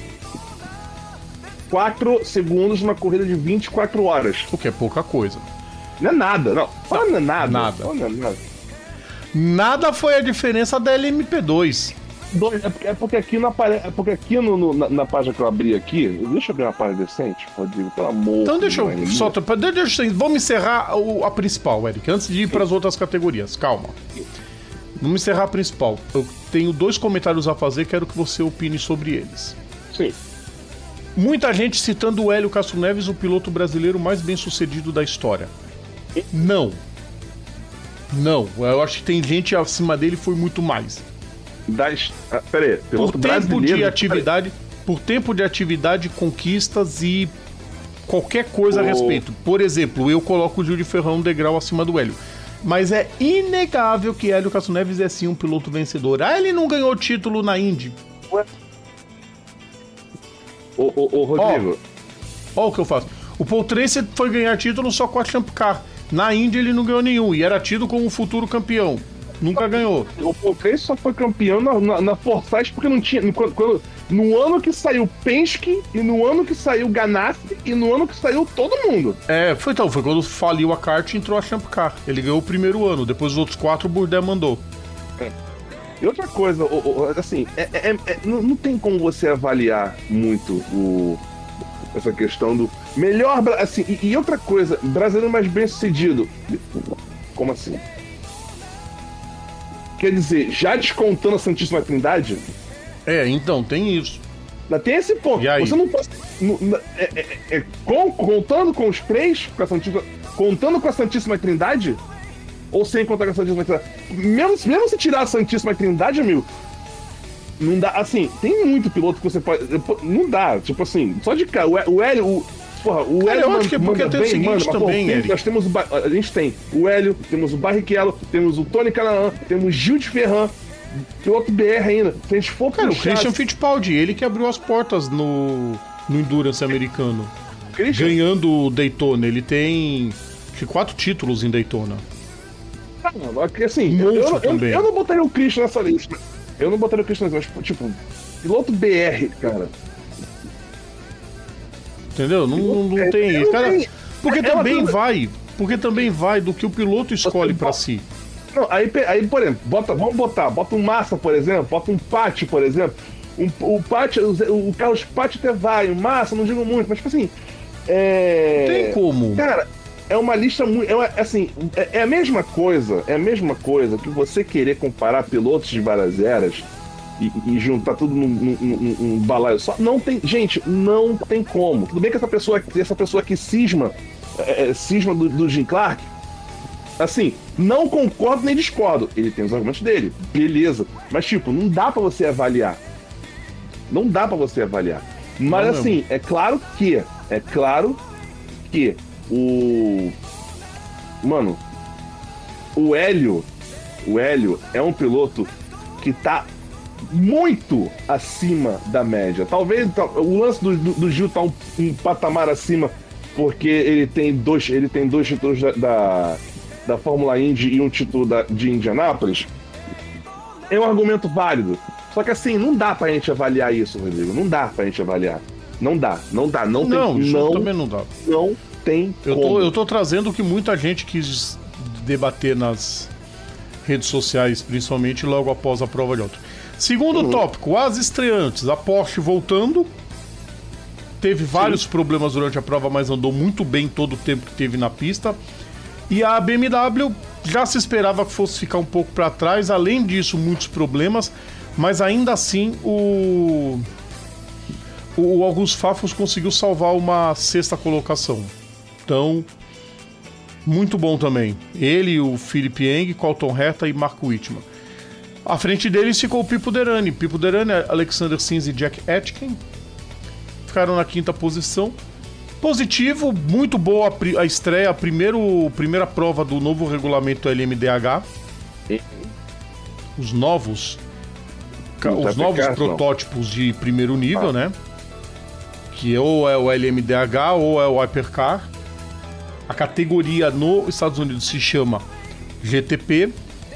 4 segundos numa corrida de 24 horas. O que é pouca coisa. Não é nada, não. Não é nada. Nada. Nada foi a diferença da LMP2. É porque aqui não aparece. É porque aqui na página que eu abri aqui. Deixa eu abrir uma página decente, Rodrigo, pelo amor. Então deixa eu. Vamos encerrar a principal, Eric, antes de ir para as outras categorias. Calma. Vamos encerrar a principal. Eu tenho 2 comentários a fazer, quero que você opine sobre eles. Sim. Muita gente citando o Hélio Castro Neves, o piloto brasileiro mais bem sucedido da história. Não, eu acho que tem gente acima dele, foi muito mais. Peraí, por tempo de atividade, conquistas e qualquer coisa a respeito. Por exemplo, eu coloco o Gil de Ferrão um degrau acima do Hélio. Mas é inegável que Hélio Castro Neves é sim um piloto vencedor. Ele não ganhou título na Indy. Rodrigo. Ó o que eu faço. O Paul Tracy foi ganhar título só com a Champ Car. Na Indy ele não ganhou nenhum e era tido como um futuro campeão. Nunca ganhou. O Paul Tracy só foi campeão na Forsyth porque não tinha... No ano que saiu Penske, e no ano que saiu Ganassi, e no ano que saiu todo mundo. Foi quando faliu a kart e entrou a Champ Car. Ele ganhou o primeiro ano, depois os outros 4 o Bourdais mandou. E outra coisa, assim, não tem como você avaliar muito essa questão do melhor, assim, e outra coisa, brasileiro mais bem sucedido. Como assim? Quer dizer, já descontando a Santíssima Trindade? Então, tem isso. Tem esse ponto. Você não pode. Contando com os 3, contando com a Santíssima Trindade? Ou sem contar com a Santíssima Trindade? Mesmo se tirar a Santíssima Trindade, amigo, não dá. Assim, tem muito piloto que você pode. Não dá. Tipo assim, só de cá. O Hélio. Porra, o Hélio. Eu acho que é porque tem o seguinte também, Eric. Nós temos a gente tem o Hélio, temos o Barrichello, temos o Tony Canaan, temos Gil de Ferran, piloto BR ainda. Se a gente for o Christian Fittipaldi, ele que abriu as portas no Endurance americano. Ganhando o Daytona. Ele tem, acho que 4 títulos em Daytona. Assim, eu não botaria o Christian nessa lista. Eu não botaria o Christian nessa lista, mas, tipo, piloto BR, cara. Entendeu? Não tem. Cara, porque também vai. porque também vai do que o piloto escolhe para si. Não, aí, por exemplo, bota um Massa, por exemplo, bota um Patti, por exemplo. O Patti, o Carlos Patti até vai, o Massa, não digo muito, mas tipo assim. Não tem como. Cara, é uma lista muito. É a mesma coisa que você querer comparar pilotos de várias eras e juntar tudo num balaio só. Não tem. Gente, não tem como. Tudo bem que essa pessoa que cisma do Jim Clark. Assim, não concordo nem discordo. Ele tem os argumentos dele, beleza. Mas, tipo, não dá pra você avaliar. Mas, não, assim, é claro que o Hélio é um piloto que tá muito acima da média. Talvez o lance do Gil tá um patamar acima, porque ele tem dois títulos da Fórmula Indy e um título de Indianápolis. É um argumento válido. Só que assim, não dá pra gente avaliar isso, Rodrigo. Não dá pra gente avaliar. Não dá. Também não dá. Não tem como. Eu tô trazendo o que muita gente quis debater nas redes sociais, principalmente logo após a prova de auto. Segundo tópico, as estreantes. A Porsche voltando. Teve vários problemas durante a prova, mas andou muito bem todo o tempo que teve na pista. E a BMW já se esperava que fosse ficar um pouco para trás. Além disso, muitos problemas. Mas ainda assim, o Augusto Fafos conseguiu salvar uma 6ª colocação. Então, muito bom também. Ele, o Felipe Eng, Colton Herta e Marco Wittmann. À frente deles ficou o Pipo Derani. Alexander Sims e Jack Aitken ficaram na 5ª posição. Positivo, muito boa a estreia, a primeira prova do novo regulamento LMDH. Os novos protótipos de primeiro nível, né? Que ou é o LMDH ou é o Hypercar. A categoria nos Estados Unidos se chama GTP.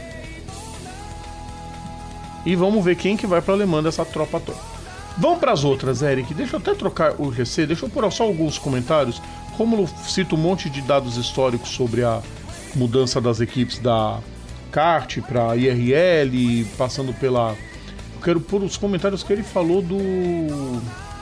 E vamos ver quem que vai para a Alemanha dessa tropa toda. Vamos para as outras, Eric. Deixa eu até trocar o GC, deixa eu pôr só alguns comentários. Rômulo cita um monte de dados históricos sobre a mudança das equipes da kart para IRL, passando pela... Eu quero pôr os comentários que ele falou do...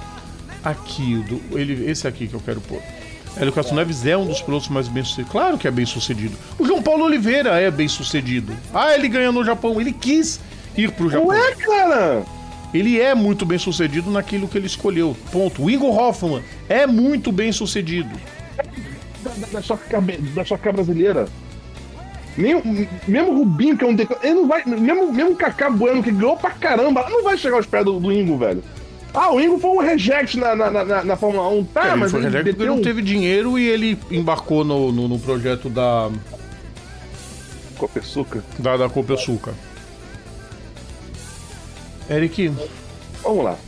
Esse aqui que eu quero pôr. Hélio Castro Neves é um dos pilotos mais bem-sucedidos. Claro que é bem-sucedido. O João Paulo Oliveira é bem-sucedido. Ele ganhou no Japão. Ele quis ir pro Japão. Ué, cara! Ele é muito bem sucedido naquilo que ele escolheu. Ponto. O Ingo Hoffmann é muito bem sucedido. Da Chocar brasileira. Mesmo o Rubinho, que é um ele não vai. Mesmo o Kaká Bueno, que ganhou pra caramba, não vai chegar aos pés do Ingo, velho. O Ingo foi um reject na Fórmula 1. Mas ele foi reject porque ele não teve dinheiro e ele embarcou no projeto da Copersucar. Da Copersucar. Eric, vamos lá.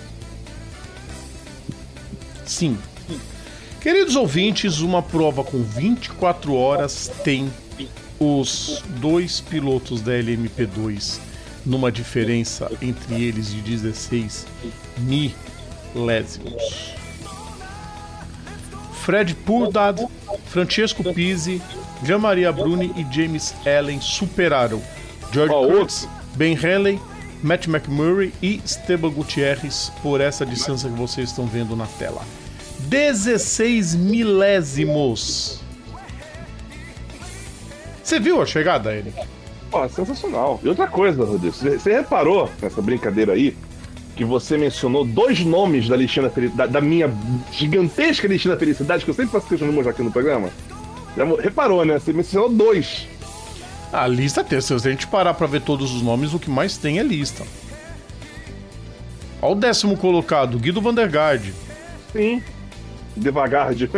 Sim. Queridos ouvintes, uma prova com 24 horas tem os 2 pilotos da LMP2 numa diferença entre eles de 16 milésimos. Fred Purdad, Francesco Pizzi, Jean-Marie Bruni e James Allen superaram George Kurtz, Ben Henley, Matt McMurray e Esteban Gutierrez por essa distância que vocês estão vendo na tela. 16 milésimos. Você viu a chegada, Eric? Sensacional. E outra coisa, Rodrigo, você reparou nessa brincadeira aí que você mencionou 2 nomes da listinha da minha gigantesca listinha da felicidade, que eu sempre faço questão de mostrar aqui no programa? Já reparou, né? Você mencionou 2. A lista tem, se a gente parar pra ver todos os nomes, o que mais tem é lista. Olha o 10º colocado, Guido Van der Garde. Sim, devagar de...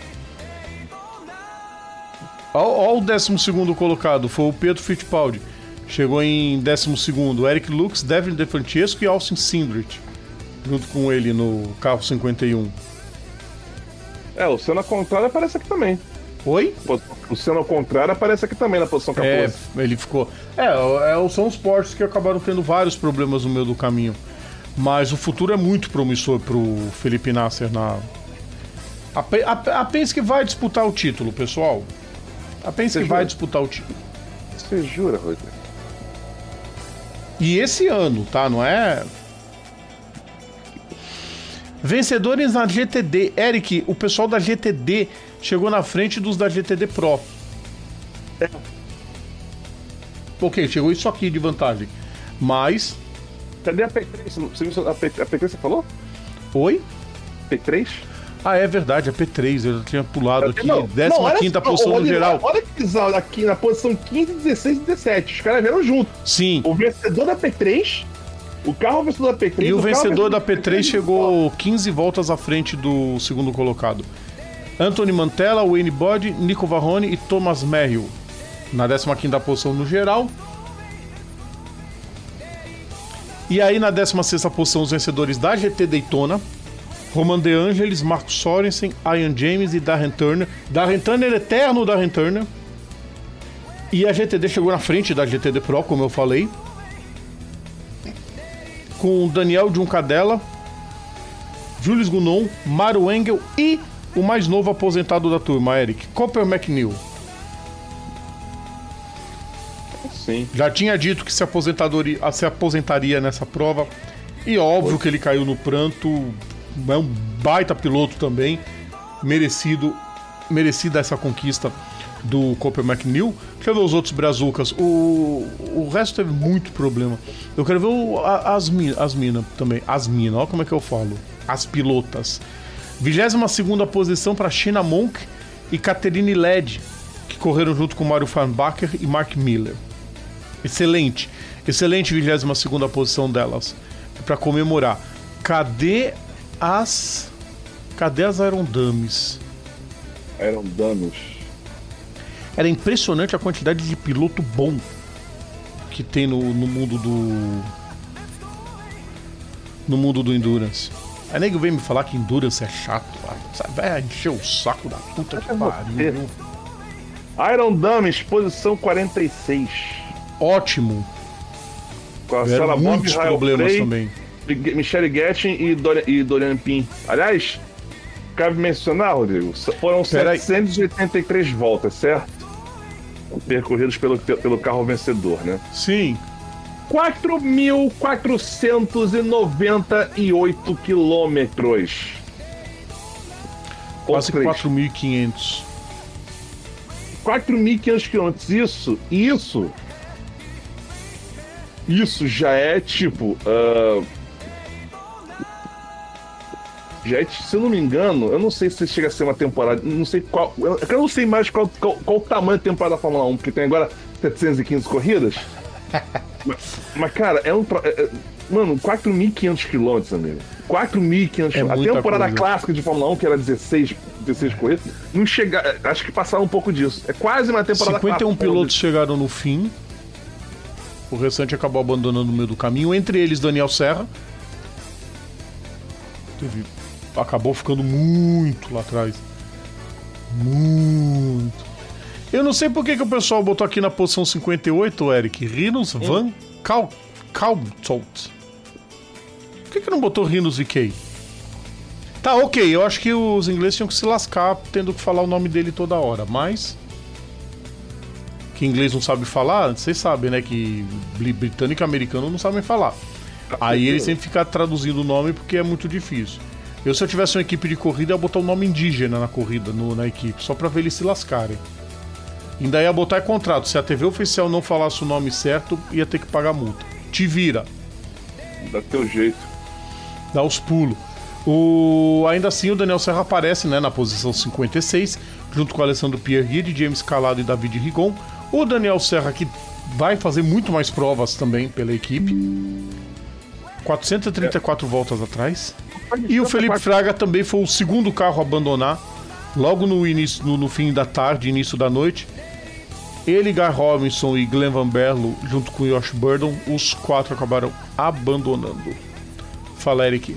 Olha o 12º colocado, foi o Pedro Fittipaldi. Chegou em 12º, Eric Lux, Devin De Francesco e Austin Cindric, junto com ele no carro 51. O Senna Contrário aparece aqui também. Oi? O Senna ao contrário aparece aqui também na posição 14. Ele ficou... são os Porsches que acabaram tendo vários problemas no meio do caminho. Mas o futuro é muito promissor pro Felipe Nasser na... A Penske vai disputar o título, pessoal. A Penske vai disputar o título. Você jura, Rodrigo? E esse ano, tá? Não é... Vencedores na GTD. Eric, o pessoal da GTD chegou na frente dos da GTD Pro. Ok, chegou isso aqui de vantagem. Mas... Cadê a P3? Você viu a P3 você falou? Oi? P3? Ah, é verdade, a P3. Eu tinha pulado aqui. 15ª posição no geral. Olha que bizarro, aqui na posição 15, 16 e 17. Os caras vieram junto. Sim. O vencedor da P3... O carro vencedor da P3... E o vencedor da P3 chegou 15 voltas à frente do segundo colocado. Anthony Mantella, Wayne Bode, Nico Varrone e Thomas Merrill. Na 15ª posição no geral. E aí na 16ª posição os vencedores da GT Daytona. Roman De Angelis, Marcos Sorensen, Ian James e Darren Turner. Darren Turner, eterno Darren Turner. E a GTD chegou na frente da GTD Pro, como eu falei. Com Daniel Juncadella, Julius Gunon, Mauro Engel e o mais novo aposentado da turma, Eric, Cooper McNeil. Sim. Já tinha dito que se aposentaria nessa prova. E óbvio que ele caiu no pranto. É um baita piloto também. Merecida essa conquista do Cooper McNeil. Deixa eu ver os outros brazucas. O resto teve muito problema. Eu quero ver as minas também. As minas, olha como é que eu falo. As pilotas. 22ª posição para Sheena Monk e Catherine Led, que correram junto com Mario Farnbacher e Mark Miller. Excelente 22ª posição delas. Para comemorar. Cadê as Aerodames? Era impressionante a quantidade de piloto bom que tem no mundo do Endurance. Aí nego vem me falar que Endurance é chato, vai encher o saco da puta que pariu. Iron Dames, posição 46. Ótimo. Com a Tiveram muitos problemas Frey, também. Michele Gettin e Dorian Pin. Aliás, cabe mencionar, Rodrigo, foram 783 voltas, certo? Percorridos pelo carro vencedor, né? Sim. 4.498 quilômetros. Quase 4.500. 4.500 quilômetros. Isso já é tipo... se eu não me engano, eu não sei se chega a ser uma temporada, não sei qual, eu não sei mais qual o tamanho da temporada da Fórmula 1, porque tem agora 715 corridas. mas cara, mano, 4.500 quilômetros, amigo. 4.500. A temporada clássica de Fórmula 1, que era 16 corridas, não chega, acho que passaram um pouco disso. É quase uma temporada 51 pilotos chegaram no fim. O restante acabou abandonando no meio do caminho, entre eles Daniel Serra. Acabou ficando muito lá atrás. Muito. Eu não sei por que o pessoal botou aqui na posição 58, Eric, Rinus Van Kalmtolt. Por que não botou Rinus VK? Tá, ok, eu acho que os ingleses tinham que se lascar tendo que falar o nome dele toda hora, mas... Que inglês não sabe falar, vocês sabem, né, que britânico e americano não sabem falar. Aí ele sempre fica traduzindo o nome porque é muito difícil. Se eu tivesse uma equipe de corrida, eu ia botar o nome indígena na corrida, na equipe, só pra ver eles se lascarem. Ainda ia botar contrato. Se a TV oficial não falasse o nome certo, ia ter que pagar multa. Te vira. Dá teu jeito. Dá os pulos. Ainda assim, o Daniel Serra aparece, né, na posição 56, junto com o Alessandro Pierguidi, James Calado e David Rigon. O Daniel Serra, que vai fazer muito mais provas também pela equipe. 434 voltas atrás. E o Felipe Fraga também foi o segundo carro a abandonar, logo no fim da tarde, início da noite. Ele, Guy Robinson e Glenn Van Berlo, junto com Josh Burdon, os 4 acabaram abandonando. Fala, Eric.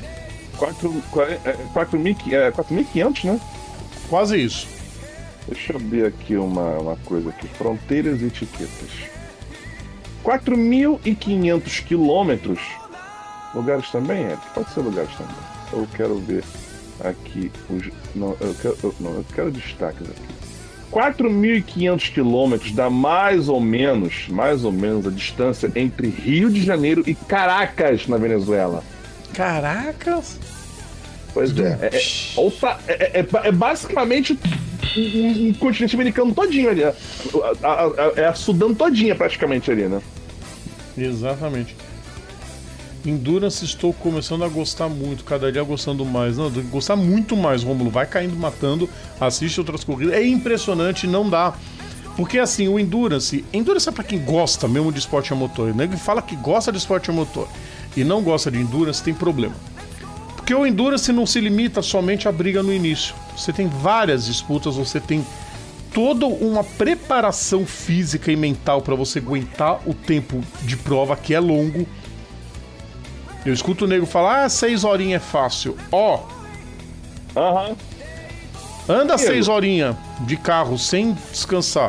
4.500, né? Quase isso. Deixa eu ver aqui uma coisa aqui. Fronteiras e etiquetas. 4.500 quilômetros. Lugares também, Eric? Pode ser lugares também. Eu quero ver aqui os... eu quero destaques aqui. 4.500 quilômetros dá mais ou menos a distância entre Rio de Janeiro e Caracas, na Venezuela. Caracas? Pois é basicamente um continente americano todinho ali. É a Sudão todinha praticamente ali, né? Exatamente. Endurance estou começando a gostar muito, cada dia gostando mais. Não, gostar muito mais, Rômulo. Vai caindo matando, assiste outras corridas. É impressionante, não dá. Porque assim, o Endurance é pra quem gosta mesmo de esporte a motor. O nego fala que gosta de esporte a motor e não gosta de Endurance, tem problema. Porque o Endurance não se limita somente à briga no início. Você tem várias disputas, você tem toda uma preparação física e mental para você aguentar o tempo de prova, que é longo. Eu escuto o nego falar, 6 horinhas é fácil. Anda 6 horinhas de carro sem descansar.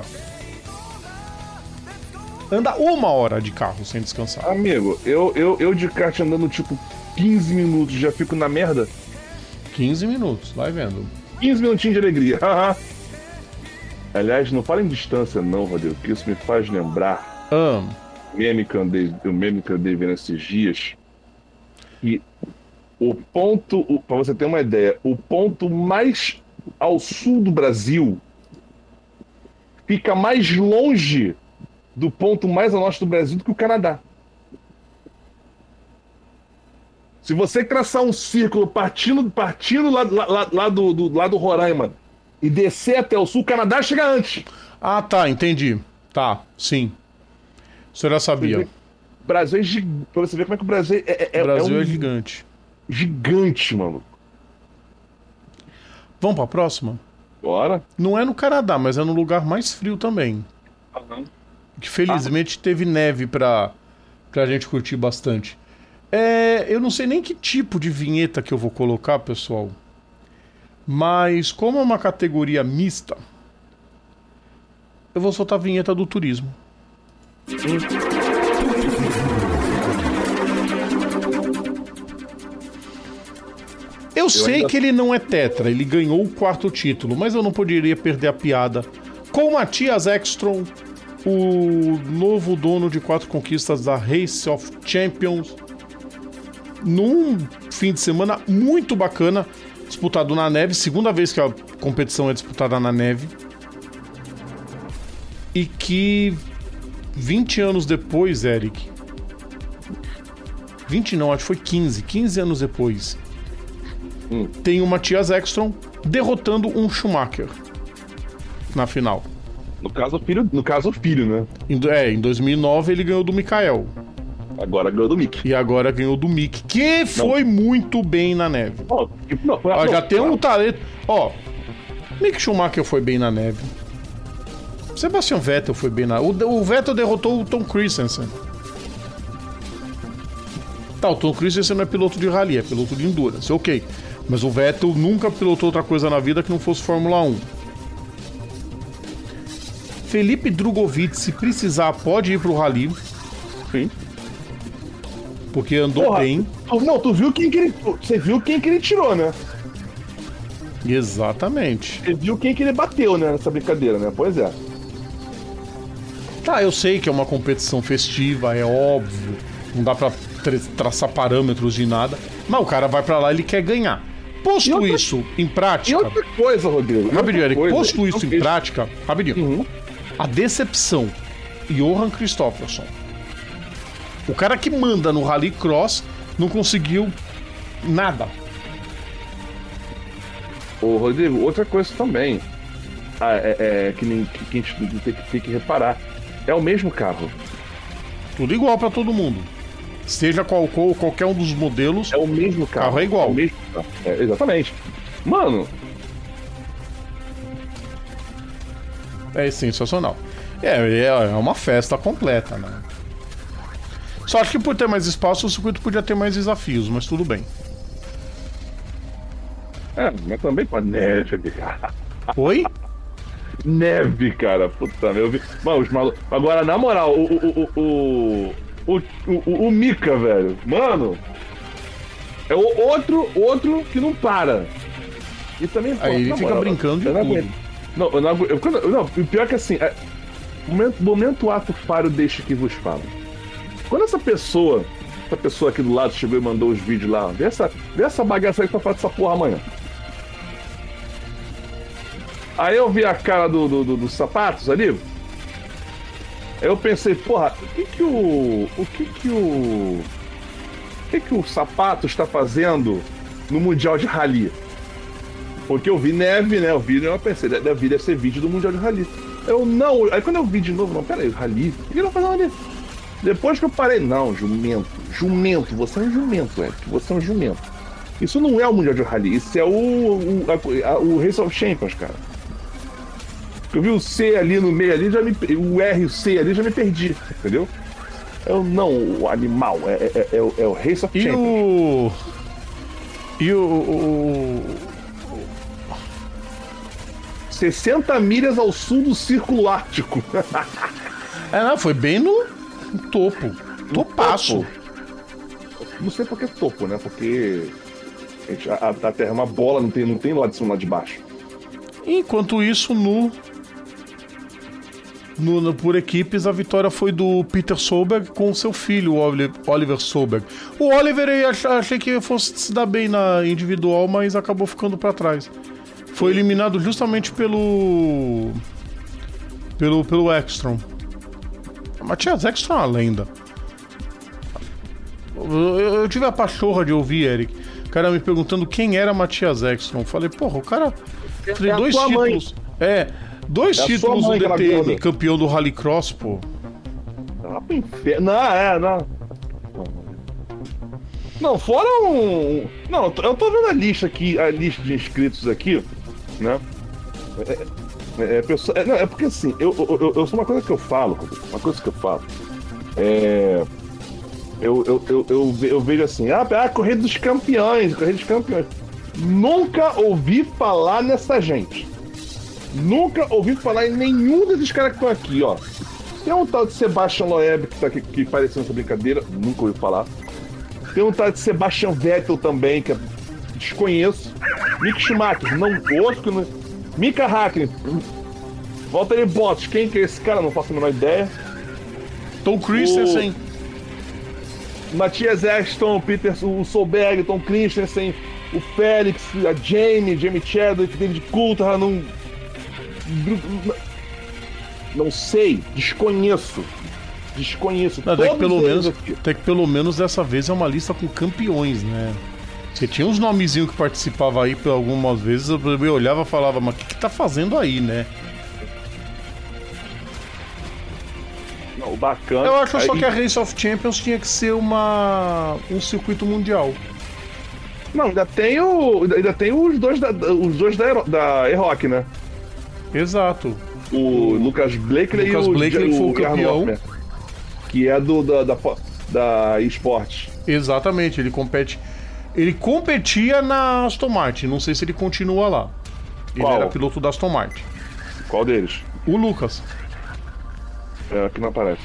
Anda 1 hora de carro sem descansar. Amigo, eu de kart andando tipo 15 minutos já fico na merda. 15 minutos, vai vendo. 15 minutinhos de alegria. Aliás, não fala em distância não, Rodrigo, que isso me faz lembrar o meme que eu andei vendo esses dias. E o ponto, para você ter uma ideia, o ponto mais ao sul do Brasil fica mais longe do ponto mais ao norte do Brasil do que o Canadá. Se você traçar um círculo partindo lá do Roraima e descer até o sul, o Canadá chega antes. Ah, tá, entendi. Tá, sim. O senhor já sabia. O Brasil é gigante. Pra você ver como é que o Brasil o Brasil é gigante. Gigante, mano. Vamos pra próxima? Bora. Não é no Canadá, mas é no lugar mais frio também. Que felizmente teve neve pra gente curtir bastante. Eu não sei nem que tipo de vinheta que eu vou colocar, pessoal. Mas como é uma categoria mista, eu vou soltar a vinheta do turismo. Eu sei que ele não é tetra, ele ganhou o 4º título, mas eu não poderia perder a piada com o Matthias Ekstrom, o novo dono de 4 conquistas da Race of Champions, num fim de semana muito bacana, disputado na neve, segunda vez que a competição é disputada na neve, e que 20 anos depois, Eric, 20 não, acho que foi 15 anos depois, tem o Matthias Ekstrom derrotando um Schumacher na final. No caso, o filho, né? Em 2009 ele ganhou do Michael. Agora ganhou do Mick. E agora ganhou do Mick, que foi muito bem na neve. Já tem um talento. Mick Schumacher foi bem na neve. Sebastian Vettel foi bem na... O Vettel derrotou o Tom Christensen. Tá, o Tom Christensen não é piloto de rally, é piloto de endurance, ok. Mas o Vettel nunca pilotou outra coisa na vida que não fosse Fórmula 1. Felipe Drugovich, se precisar, pode ir pro rally. Sim. Porque andou bem. Não, você viu quem que ele tirou, né? Exatamente. Você viu quem que ele bateu, né, nessa brincadeira, né? Pois é. Tá, eu sei que é uma competição festiva, é óbvio. Não dá pra traçar parâmetros de nada. Mas o cara vai pra lá e ele quer ganhar. Posto isso em prática... E outra coisa, Rodrigo. Rapidinho, Eric. Posto isso em prática... Rapidinho. A decepção. Johan Kristoffersson. O cara que manda no Rallycross não conseguiu nada. Ô, Rodrigo, outra coisa também. Que a gente tem que reparar. É o mesmo carro. Tudo igual pra todo mundo. Seja qualquer um dos modelos. É o mesmo carro. O carro é igual. É o mesmo carro. Exatamente. Mano. É sensacional. É uma festa completa, né? Só acho que por ter mais espaço, o circuito podia ter mais desafios, mas tudo bem. Mas também com a neve, cara. Oi? Neve, cara. Puta, meu. Mano, os malucos. Agora, na moral, o Mika, velho. Mano. É o outro que não para. E também. Aí ele fica brincando de tudo. Não, o pior é que assim, momento ato falho deixa que vos falo. Quando essa pessoa aqui do lado chegou e mandou os vídeos lá, vê essa bagaça aí pra falar dessa porra amanhã. Aí eu vi a cara dos sapatos ali. Aí eu pensei, porra, o que o sapato está fazendo no Mundial de Rally? Porque eu vi neve, né? Eu pensei, deve ser vídeo do Mundial de Rally. Aí quando eu vi de novo, peraí, Rally? O que ele vai fazer ali? Depois que eu parei, não, jumento, você é um jumento, Eric, você é um jumento. Isso não é o Mundial de Rally, isso é o Race of Champions, cara. Eu vi o C ali no meio, o R e o C ali, já me perdi, entendeu? O animal, é o Race of Champions. E o 60 milhas ao sul do Círculo Ártico. Foi bem no topo. Topaço. Não sei por que topo, né? Porque a Terra é uma bola, não tem lá de cima, lá de baixo. Enquanto isso, por equipes, a vitória foi do Peter Solberg com seu filho, o Oliver Solberg. O Oliver, achei que fosse se dar bem na individual, mas acabou ficando pra trás. Foi eliminado justamente pelo Ekstrom. Matthias Ekstrom é uma lenda. Eu tive a pachorra de ouvir, Eric, o cara me perguntando quem era Matthias Ekstrom. Falei, porra, o cara tem 2 títulos. Dois títulos do DTM, campeão do Rallycross, pô. Lá pro inferno. Não, fora um... Não, eu tô vendo a lista de inscritos aqui, né? É porque assim, eu sou uma coisa que eu falo, eu vejo assim, corrida dos campeões. Nunca ouvi falar nessa gente. Nunca ouvi falar em nenhum desses caras que estão aqui, ó. Tem um tal de Sebastian Loeb que tá aqui parecendo essa brincadeira, nunca ouvi falar. Tem um tal de Sebastian Vettel também, que desconheço. Mick Schumacher, não gosto. Mika Hakkinen, Valtteri Bottas, quem que é esse cara? Não faço a menor ideia. Tom Christensen. Matthias Ekstrom, o Solberg, Tom Christensen, o Félix, a Jamie Chadwick, David Coulthard, não sei, desconheço. Até que pelo menos dessa vez é uma lista com campeões, né? Você tinha uns nomezinhos que participavam aí por algumas vezes, eu olhava e falava, mas o que tá fazendo aí, né? Não, bacana. Eu acho só que a Race of Champions tinha que ser um circuito mundial. Não, ainda tem os dois da E-Rock, né? Exato. O Lucas Blakely foi o campeão. Hoffman, que é da eSports. Exatamente, ele competia na Aston Martin, não sei se ele continua lá. Ele era piloto da Aston Martin. Qual deles? O Lucas. Aqui não aparece.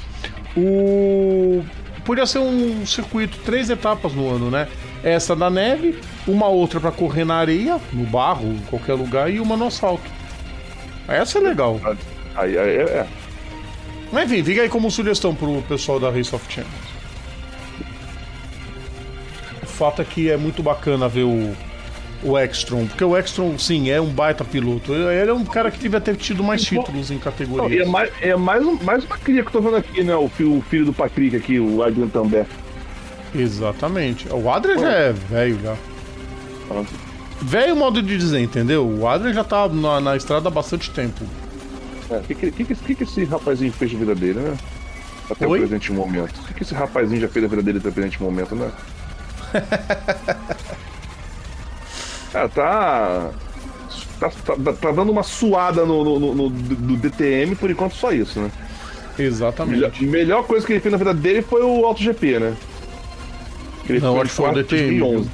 Podia ser um circuito, 3 etapas no ano, né? Essa da neve, uma outra pra correr na areia, no barro, em qualquer lugar, e uma no asfalto. Essa é legal. Aí. Mas enfim, fica aí como sugestão pro pessoal da Race of Champions. O fato é que é muito bacana ver o Ekstrom, porque o Ekstrom, sim, é um baita piloto. Ele é um cara que devia ter tido mais títulos em categorias. É mais uma cria que eu tô vendo aqui, né? O filho do Patrick aqui, o Adrian Tambert. Exatamente. O Adrian já é velho, já. Velho modo de dizer, entendeu? O Adrian já tá na estrada há bastante tempo. O que esse rapazinho fez da vida dele, né? Até o presente momento. O que esse rapazinho já fez da vida dele até o presente momento, né? Cara, tá dando uma suada no DTM, por enquanto só isso, né? Exatamente. A melhor coisa que ele fez na vida dele foi o AutoGP, né? Não, acho que foi o DTM. 2011.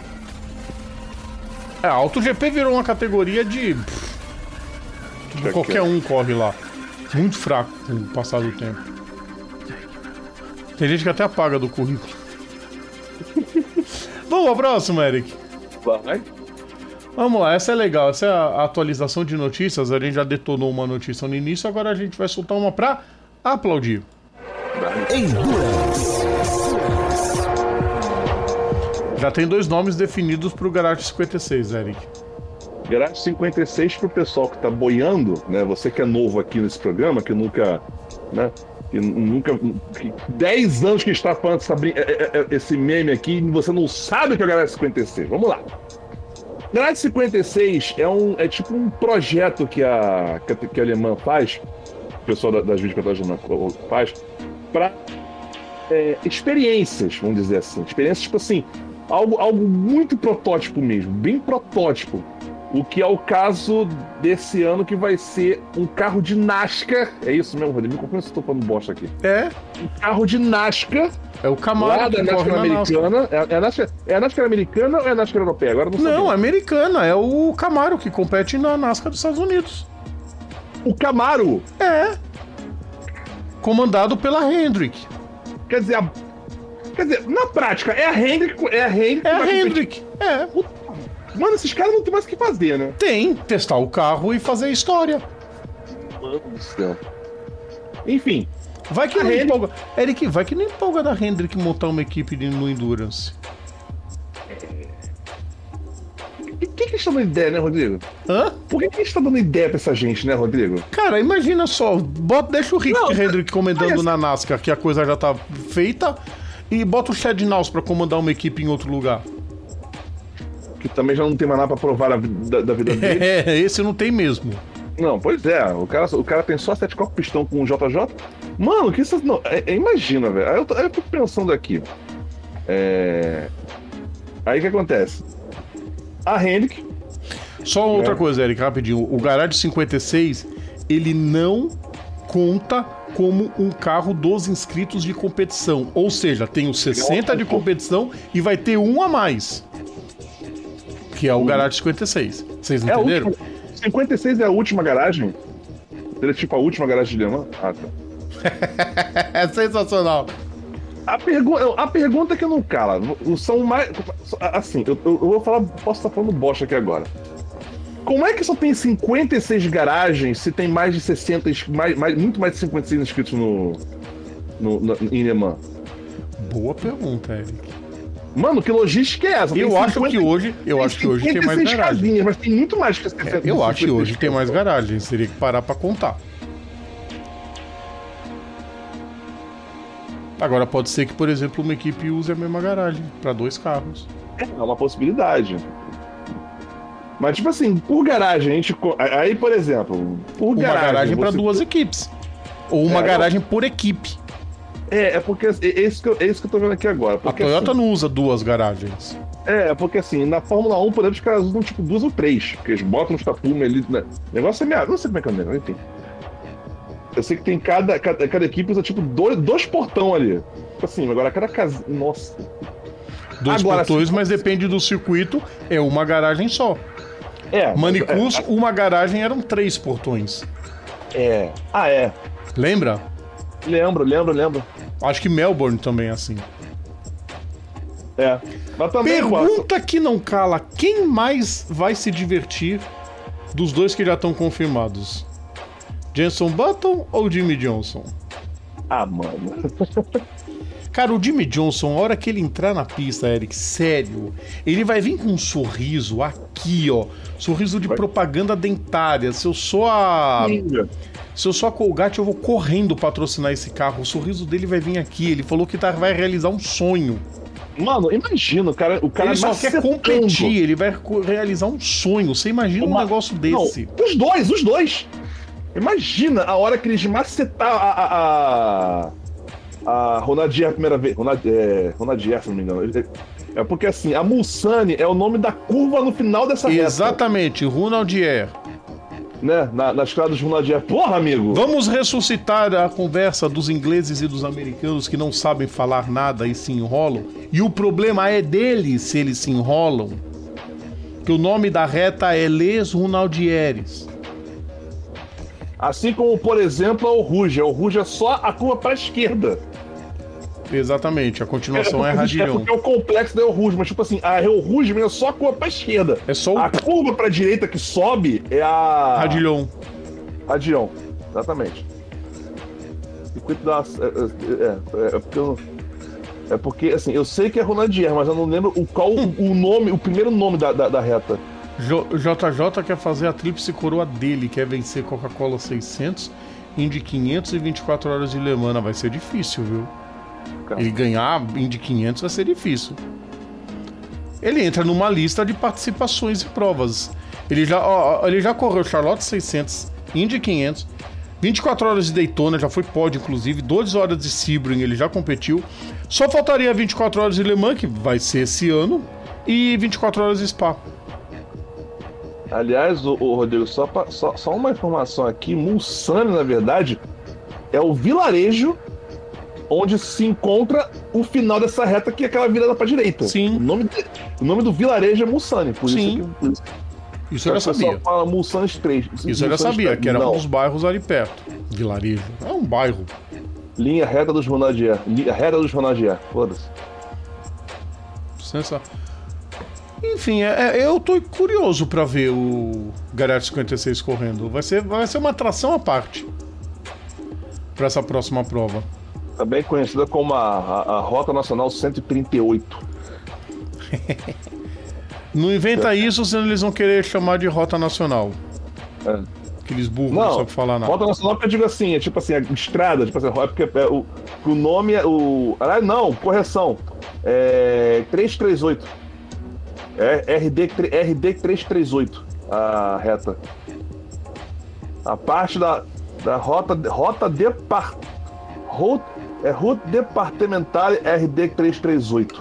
A AutoGP virou uma categoria de... qualquer um corre lá. Muito fraco com o passar do tempo. Tem gente que até apaga do currículo. Vamos ao próximo, Eric. Vai. Vamos lá, essa é legal. Essa é a atualização de notícias. A gente já detonou uma notícia no início, agora a gente vai soltar uma pra aplaudir. Endurance. Já tem 2 nomes definidos pro Garage 56, Eric. Garage 56 pro pessoal que tá boiando, né? Você que é novo aqui nesse programa, que nunca, né? Que 10 anos que está falando esse meme aqui e você não sabe o que é o Garage 56. Vamos lá. Garage 56 é tipo um projeto que a Alemã faz, o pessoal das videocontrolas alemã faz, para experiências, vamos dizer assim. Experiências, tipo assim, algo muito protótipo mesmo, bem protótipo. O que é o caso desse ano, que vai ser um carro de NASCAR. É isso mesmo, Rodrigo? Me confirma se eu tô falando bosta aqui. É? Um carro de NASCAR. É o Camaro lá da NASCAR americana. É a NASCAR americana ou é a NASCAR europeia? Agora não sei. Não, é americana. É o Camaro que compete na NASCAR dos Estados Unidos. O Camaro? É. Comandado pela Hendrick. Quer dizer, na prática, é a Hendrick. É a Hendrick. É. Mano, esses caras não tem mais o que fazer, né? Tem. Testar o carro e fazer a história. Mano do céu. Enfim. Vai que não empolga. Eric, vai que não empolga da Hendrick montar uma equipe no Endurance. Por que eles estão dando ideia, né, Rodrigo? Hã? Por que eles estão dando ideia pra essa gente, né, Rodrigo? Cara, imagina só. Deixa o Rick Hendrick comandando na NASCAR, que a coisa já tá feita, e bota o Chad Naus pra comandar uma equipe em outro lugar. Que também já não tem mais nada pra provar da vida dele. Esse não tem mesmo. Não, pois é. O cara tem só 7 copos pistão com um JJ. Mano, que isso... Não, imagina, velho. Aí eu fico pensando aqui. Aí o que acontece? A Hendrick... Só outra coisa, Eric, rapidinho. O Garage 56, ele não conta como um carro dos inscritos de competição. Ou seja, tem os 60 de competição e vai ter um a mais. Que é o Garage 56. Vocês entenderam? 56 é a última garagem? Seria tipo a última garagem de Le Mans? Ah, tá. É sensacional. A pergunta que não cala. São mais... Assim, eu vou falar... Posso estar falando bosta aqui agora. Como é que só tem 56 garagens se tem mais de 60... muito mais de 56 inscritos em Le Mans? Boa pergunta, Eric. Mano, que logística é essa? Eu acho que hoje tem mais garagens. Casinhas, mas tem muito mais que 60. Eu acho que hoje tem mais garagens. Teria que parar pra contar. Agora pode ser que, por exemplo, uma equipe use a mesma garagem pra 2 carros. É uma possibilidade. Mas, tipo assim, por garagem, a gente... Aí, por exemplo, por uma garagem pra 2 equipes. Ou uma garagem por equipe. É porque é isso que eu tô vendo aqui agora. Porque, a Toyota não usa 2 garagens. Porque assim, na Fórmula 1, por exemplo, os caras usam tipo 2 ou 3. Porque eles botam uns tapumes ali. Né? O negócio é meio. Não sei como é que é o negócio, enfim. Eu sei que tem cada equipe usa tipo 2 portão ali. Tipo assim, agora cada casa. Nossa. 2 portões, mas depende do circuito, é uma garagem só. Manicus, uma garagem eram 3 portões. Lembra? Lembro. Acho que Melbourne também é assim. Mas também pergunta que não cala: quem mais vai se divertir dos 2 que já estão confirmados? Jenson Button ou Jimmy Johnson? Mano. Cara, o Jimmy Johnson, a hora que ele entrar na pista, Eric, sério, ele vai vir com um sorriso aqui, ó. Sorriso de propaganda dentária. Se eu sou a Colgate, eu vou correndo patrocinar esse carro. O sorriso dele vai vir aqui. Ele falou que vai realizar um sonho. Mano, imagina, o cara ele só quer competir, ele vai realizar um sonho. Você imagina um negócio desse? Não, os dois. Imagina a hora que eles macetar a Ronadier a primeira vez. Ronadier, se não me engano. É porque assim, a Mulsanne é o nome da curva no final dessa reta. Exatamente, Ronadier. Né? Na estrada dos Ronadier. Porra, amigo! Vamos ressuscitar a conversa dos ingleses e dos americanos que não sabem falar nada e se enrolam. E o problema é deles se eles se enrolam. Que o nome da reta é Les Ronaldieres. Assim como, por exemplo, o Rouge. O Rouge é só a curva para a esquerda. Exatamente, a continuação é Radilhon. É porque é o complexo da El Rouge, mas tipo assim, a El Rouge mesmo é só a curva pra esquerda. É só A curva pra direita que sobe é a... Radilhon. Radilhon, exatamente. Circuito da... É porque, assim, eu sei que é Ronaldier, mas eu não lembro o nome, o primeiro nome da reta. JJ quer fazer a tríplice coroa dele, quer vencer Coca-Cola 600, Indy 500 e 24 horas de Le Mans. Vai ser difícil, viu? Ele ganhar Indy 500 vai ser difícil. Ele entra numa lista de participações e provas. Ele já correu Charlotte 600, Indy 500, 24 horas de Daytona, já foi pódio inclusive, 12 horas de Sebring ele já competiu. Só faltaria 24 horas de Le Mans, que vai ser esse ano, e 24 horas de Spa. Aliás, o Rodrigo, só uma informação aqui, Mulsanne, na verdade, é o vilarejo onde se encontra o final dessa reta, que é aquela virada pra direita. Sim. O nome do vilarejo é Mulsanne, por Sim. Isso eu já sabia. Só fala Mulsanne 3. Isso eu já sabia, que era um dos bairros ali perto. Vilarejo. É um bairro. Linha reta dos Ronaldier. Foda-se. Sensacional. Enfim, eu tô curioso pra ver o Garage 56 correndo. Vai ser uma atração à parte pra essa próxima prova. Também conhecida como a Rota Nacional 138. Não inventa isso, senão eles vão querer chamar de Rota Nacional. Aqueles burros, não sabe falar nada. Rota Nacional, porque eu digo assim, é tipo assim, a estrada, tipo assim, é porque o nome é o... Ah, não, correção. É 338. É RD 338, a reta. A parte da rota Route Departementale RD 338.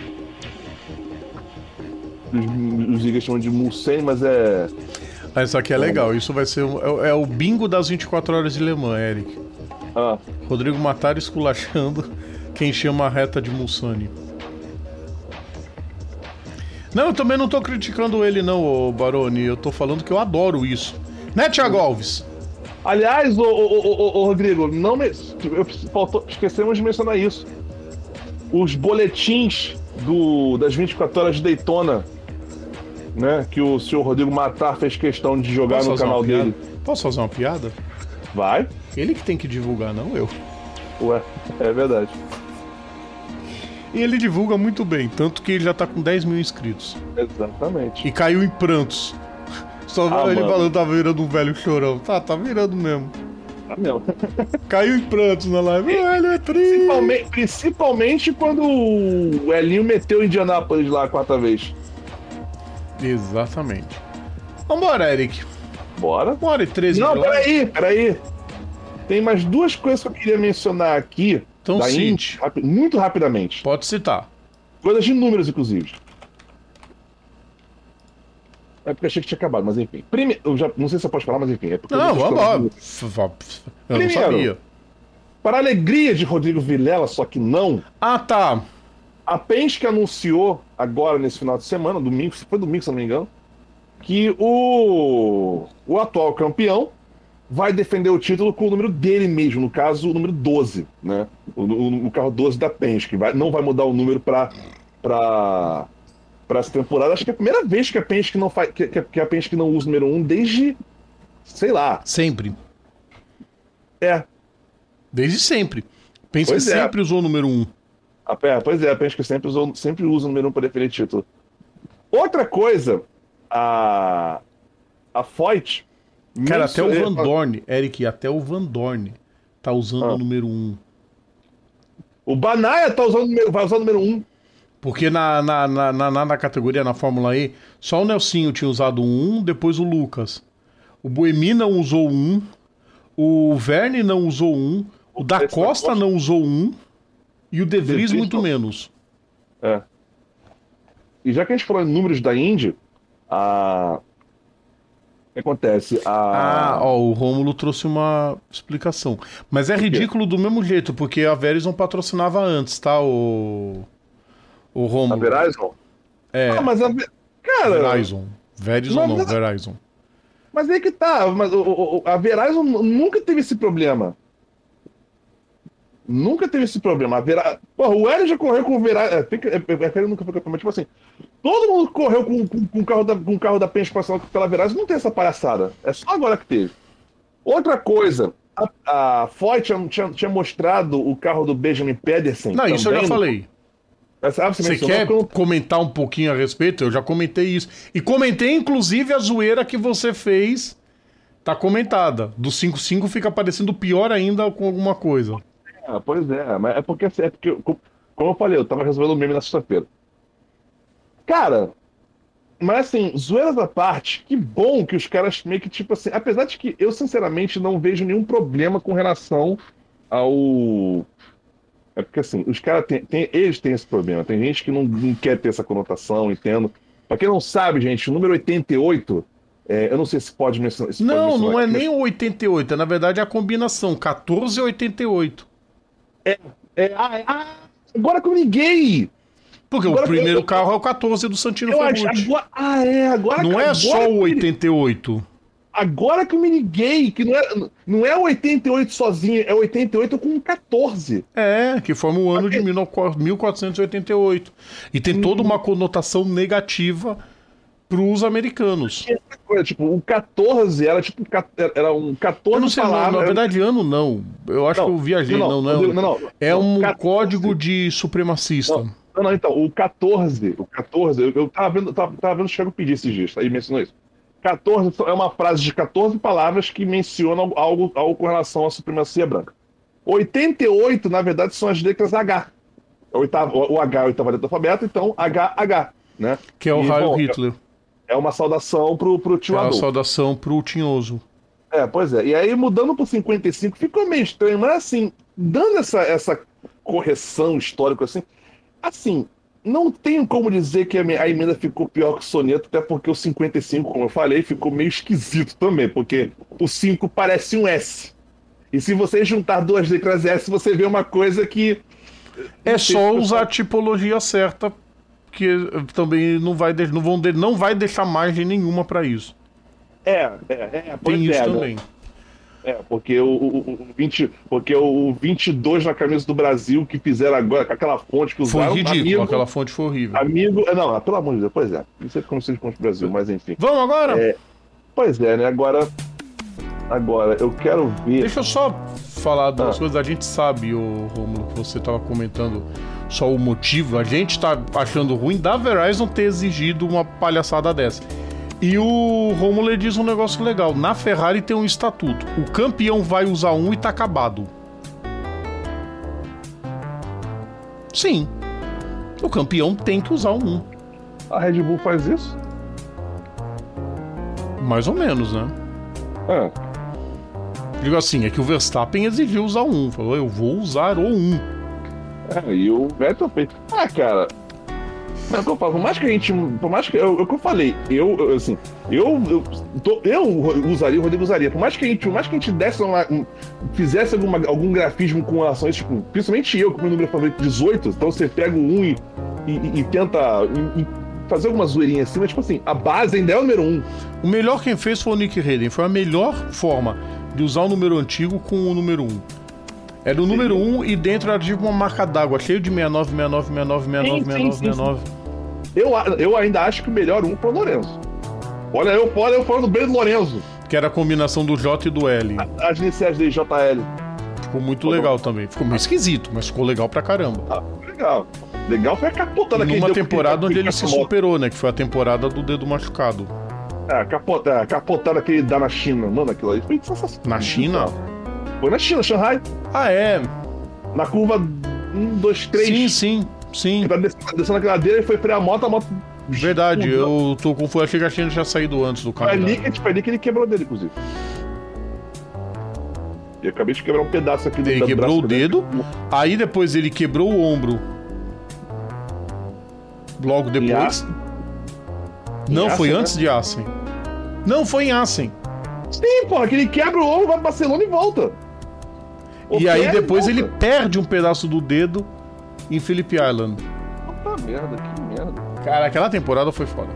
Os ligas chamam de Mulsanne, mas é... Isso aqui é legal, isso vai ser o bingo das 24 horas de Le Mans, Eric. Rodrigo Matari esculachando quem chama a reta de Mulsanne. Não, eu também não tô criticando ele não, Baroni, eu tô falando que eu adoro isso. Né, Thiago Alves? Aliás, Rodrigo, esquecemos de mencionar isso. Os boletins das 24 horas de Daytona, né, que o senhor Rodrigo Matar fez questão de jogar no canal dele. Posso fazer uma piada? Vai. Ele que tem que divulgar, não eu. Ué, é verdade. E ele divulga muito bem, tanto que ele já tá com 10 mil inscritos. Exatamente. E caiu em prantos. Só ele falando, tá virando um velho chorão. Tá virando mesmo. Tá mesmo. Caiu em prantos na live. Velho, é triste. Principalmente quando o Elinho meteu Indianápolis lá a 4ª vez. Exatamente. Vambora, Eric. Bora. 1h13. Não, peraí. Tem mais duas coisas que eu queria mencionar aqui. Então, da Indy, muito rapidamente. Pode citar. Coisas de números, inclusive. É porque achei que tinha acabado, mas enfim. Primeiro, eu já não sei se você pode falar, mas enfim. É porque não, vamos. Eu não sabia. Para a alegria de Rodrigo Vilela, só que não. Ah, tá. A Penske anunciou agora, nesse final de semana, domingo, foi domingo, se não me engano, que o atual campeão vai defender o título com o número dele mesmo, no caso, o número 12, né? O carro 12 da Penske. Não vai mudar o número para essa temporada. Acho que é a primeira vez que a Penske não faz, que a Penske não usa o número 1 desde, sei lá. Sempre. Desde sempre. Penske sempre usou o número 1. Pois é, a Penske sempre usa o número 1 para defender título. Outra coisa, a Foyt... Cara, até o Van Dorn, Eric, até o Van Dorn tá usando o número 1. O Banaya vai usar o número 1. Porque na categoria, na Fórmula E, só o Nelsinho tinha usado 1, depois o Lucas. O Buemi não usou 1, o Verne não usou 1, o Da Costa não usou 1 e o De Vries muito menos. E já que a gente falou em números da Indy, o que acontece? O Rômulo trouxe uma explicação. Mas é ridículo do mesmo jeito, porque a Verizon patrocinava antes, tá, o Rômulo? A Verizon? Mas cara... Verizon. Mas aí que tá, mas a Verizon nunca teve esse problema. Nunca teve esse problema. Porra, o Hélio já correu com o Verás. Ele nunca foi campeão, mas tipo assim, todo mundo correu com o carro da Penske passando pela Verás, não tem essa palhaçada. É só agora que teve. Outra coisa, a Foyt tinha mostrado o carro do Benjamin Pedersen. Não, isso eu já falei. Você quer comentar um pouquinho a respeito? Eu já comentei isso. E comentei, inclusive, a zoeira que você fez. Tá comentada. Do 5-5 fica parecendo pior ainda com alguma coisa. Pois é. Mas é porque, como eu falei, eu tava resolvendo o meme na sexta-feira. Cara, mas assim, zoeiras à parte, que bom que os caras meio que, tipo assim, apesar de que eu, sinceramente, não vejo nenhum problema com relação ao... É porque, assim, os caras eles têm esse problema. Tem gente que não quer ter essa conotação, entendo. Pra quem não sabe, gente, o número 88, eu não sei se pode mencionar... Não é nem o 88, na verdade é a combinação, 14 e 88. Agora que eu liguei! Porque agora o primeiro carro é o 14 do Santino Ferrucci. Agora não é só o 88. Agora que eu me liguei, que não é o 88 sozinho, é o 88 com o 14. Que forma o ano de 1488. E tem toda uma conotação negativa pros americanos. Tipo, o 14 era tipo era um 14 eu não sei, palavras. Na verdade, ano não. Eu acho que eu viajei. Não. É um 14. Código de supremacista. Não, então, o 14, eu tava vendo o Chicago pedir esses dias, aí mencionou isso. 14 é uma frase de 14 palavras que mencionam algo com relação à supremacia branca. 88, na verdade, são as letras H. O H é a oitava letra do alfabeto, então HH, né? Que é o raio Hitler. É uma saudação pro tio Adolfo. É uma saudação pro tinhoso. Pois é. E aí, mudando pro 55, ficou meio estranho, mas assim, dando essa correção histórica assim, não tenho como dizer que a emenda ficou pior que o soneto, até porque o 55, como eu falei, ficou meio esquisito também, porque o 5 parece um S. E se você juntar duas letras S, você vê uma coisa que... É só usar a tipologia certa, que também não vai deixar margem nenhuma para isso. Tem isso também. Porque o 22 na camisa do Brasil que fizeram agora, com aquela fonte que usaram... Foi ridículo, aquela fonte foi horrível. Não, pelo amor de Deus, pois é. Não sei como se fonte do Brasil, mas enfim. Vamos agora? Pois é, né? Agora eu quero ver... Deixa eu só falar duas coisas. A gente sabe, Rômulo, que você estava comentando só o motivo. A gente tá achando ruim da Verizon ter exigido uma palhaçada dessa. E o Rômulo diz um negócio legal. Na Ferrari tem um estatuto. O campeão vai usar um e tá acabado. Sim. O campeão tem que usar um. A Red Bull faz isso? Mais ou menos, né? Digo assim, é que o Verstappen exigiu usar um. Falou, eu vou usar o um. E o Vettel fez. Cara... Mas eu falo, por mais que a gente. Por mais que. É o que eu falei. Eu usaria, o Rodrigo usaria. Por mais que a gente desse fizesse algum grafismo com relação a isso, tipo, principalmente eu, com o meu número favorito 18, então você pega o 1 e tenta fazer alguma zoeirinha assim, mas tipo assim, a base ainda é o número 1. O melhor quem fez foi o Nick Hayden. Foi a melhor forma de usar o número antigo com o número 1. Era o número 1 e dentro era tipo uma marca d'água, cheio de 69, 69, 69, 69, 69, 69. Eu ainda acho que o melhor 1 foi o Lorenzo. Olha, eu falando bem do Lorenzo. Que era a combinação do J e do L. As iniciais dele, JL. Ficou muito legal também. Ficou meio esquisito, mas ficou legal pra caramba. Legal. Legal foi a capotada que ele deu. Numa temporada onde ele se superou, né? Que foi a temporada do dedo machucado. A capotada que ele dá na China. Mano, aquilo aí foi sensacional. Na China? Foi na China, Shanghai. Na curva 1, 2, 3. Sim. Ele tá descendo aquela ladeira e foi frear a moto Verdade, eu tô com... Achei que a China tinha saído antes do carro. Foi ali que ele quebrou o dedo, inclusive. E eu acabei de quebrar um pedaço aqui do Ele quebrou o dedo, aí depois ele quebrou o ombro. Logo depois. Não, foi antes de Assen. Não, foi em Assen. Sim, porra, que ele quebra o ombro, vai pra Barcelona e volta. E aí depois ele perde um pedaço do dedo em Phillip Island. Puta merda, que merda. Cara, aquela temporada foi foda.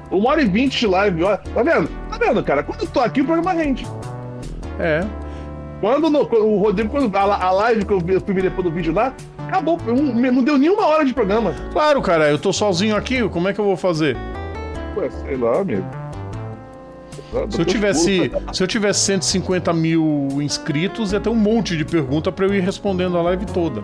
1h20 de live, ó. Tá vendo, cara? Quando eu tô aqui, o programa rende. Quando o Rodrigo, a live que eu fui ver depois do vídeo lá, acabou. Não deu nenhuma hora de programa. Claro, cara, eu tô sozinho aqui, como é que eu vou fazer? Ué, sei lá, amigo. Se eu tivesse 150 mil inscritos, ia ter um monte de pergunta pra eu ir respondendo a live toda.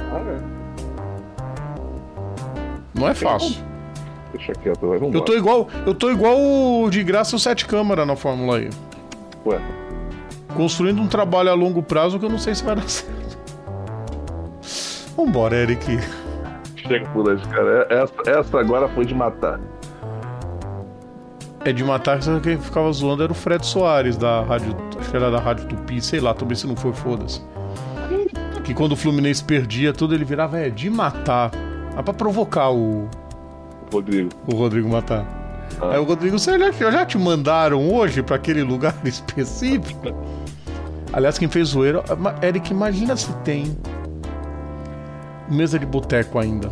Não é fácil. Deixa quieto, vai, vamos Eu tô igual de graça o 7 câmara na Fórmula E. Ué. Construindo um trabalho a longo prazo que eu não sei se vai dar certo. Vambora, Eric. Chega por aí, cara. Essa agora foi de matar. É de matar, quem ficava zoando era o Fred Soares, da rádio, acho que era da Rádio Tupi, sei lá, também se não foi, foda-se. Que quando o Fluminense perdia tudo, ele virava, de matar. Pra provocar o Rodrigo matar. Aí o Rodrigo, já te mandaram hoje pra aquele lugar específico? Aliás, quem fez zoeira, Eric, imagina se tem mesa de boteco ainda.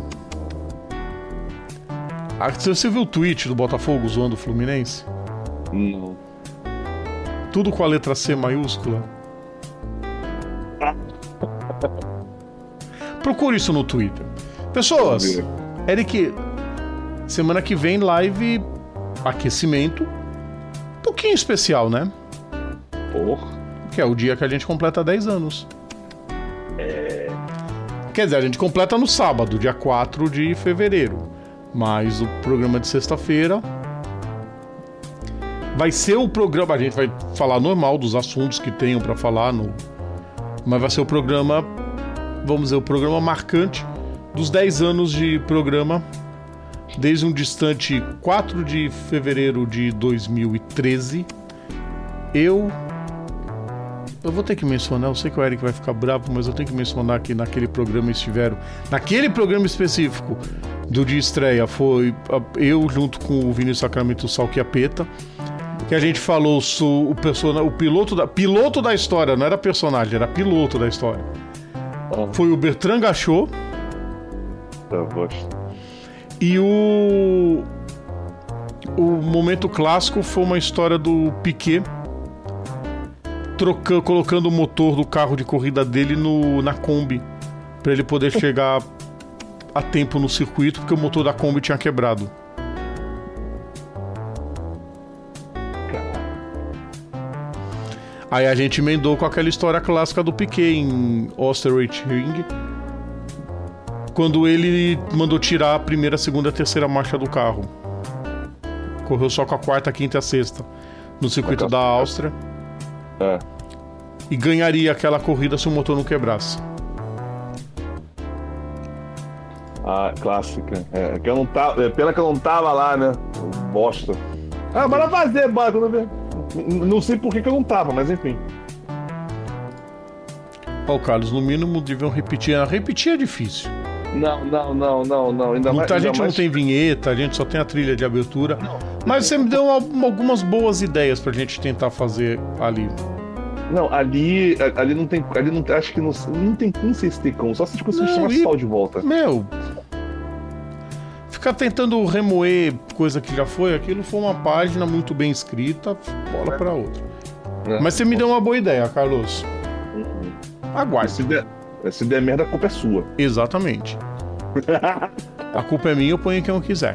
Você viu o tweet do Botafogo zoando o Fluminense? Não. Tudo com a letra C maiúscula. Procure isso no Twitter. Pessoas, Eric, semana que vem live aquecimento. Um pouquinho especial, né? Porra. Que é o dia que a gente completa 10 anos. Quer dizer, a gente completa no sábado, dia 4 de fevereiro. Mas o programa de sexta-feira vai ser o programa. A gente vai falar normal dos assuntos que tenham pra falar, mas vai ser o programa, vamos dizer, o programa marcante dos 10 anos de programa, desde um distante 4 de fevereiro de 2013. Eu vou ter que mencionar, eu sei que o Eric vai ficar bravo, mas eu tenho que mencionar que naquele programa naquele programa específico do dia estreia, foi eu junto com o Vinícius Sacramento Salquiapeta, que a gente falou o piloto da história, não era personagem, era piloto da história. Foi o Bertrand Gachot. E o momento clássico foi uma história do Piquet colocando o motor do carro de corrida dele na Kombi, para ele poder chegar a tempo no circuito, porque o motor da Kombi tinha quebrado. Aí a gente emendou com aquela história clássica do Piquet em Österreich-Ring, quando ele mandou tirar a primeira, segunda e terceira marcha do carro. Correu só com a quarta, quinta e a sexta no circuito da Áustria. E ganharia aquela corrida se o motor não quebrasse. Clássica. Que eu não tava, pena que eu não tava lá, né? Bosta. Bora fazer, bora. Não sei por que eu não tava, mas enfim. Carlos, no mínimo deviam repetir. Repetir é difícil. Não. A gente não tem vinheta, a gente só tem a trilha de abertura. Mas você me deu algumas boas ideias pra gente tentar fazer ali. Não, ali não tem. Acho que não tem como vocês ter como. Só se tipo, você chamar sol de volta. Ficar tentando remoer coisa que já foi, aquilo foi uma página muito bem escrita, bola pra outra. Mas você me deu uma boa ideia, Carlos. Aguarde. Se der merda, a culpa é sua. Exatamente. A culpa é minha, eu ponho quem eu quiser.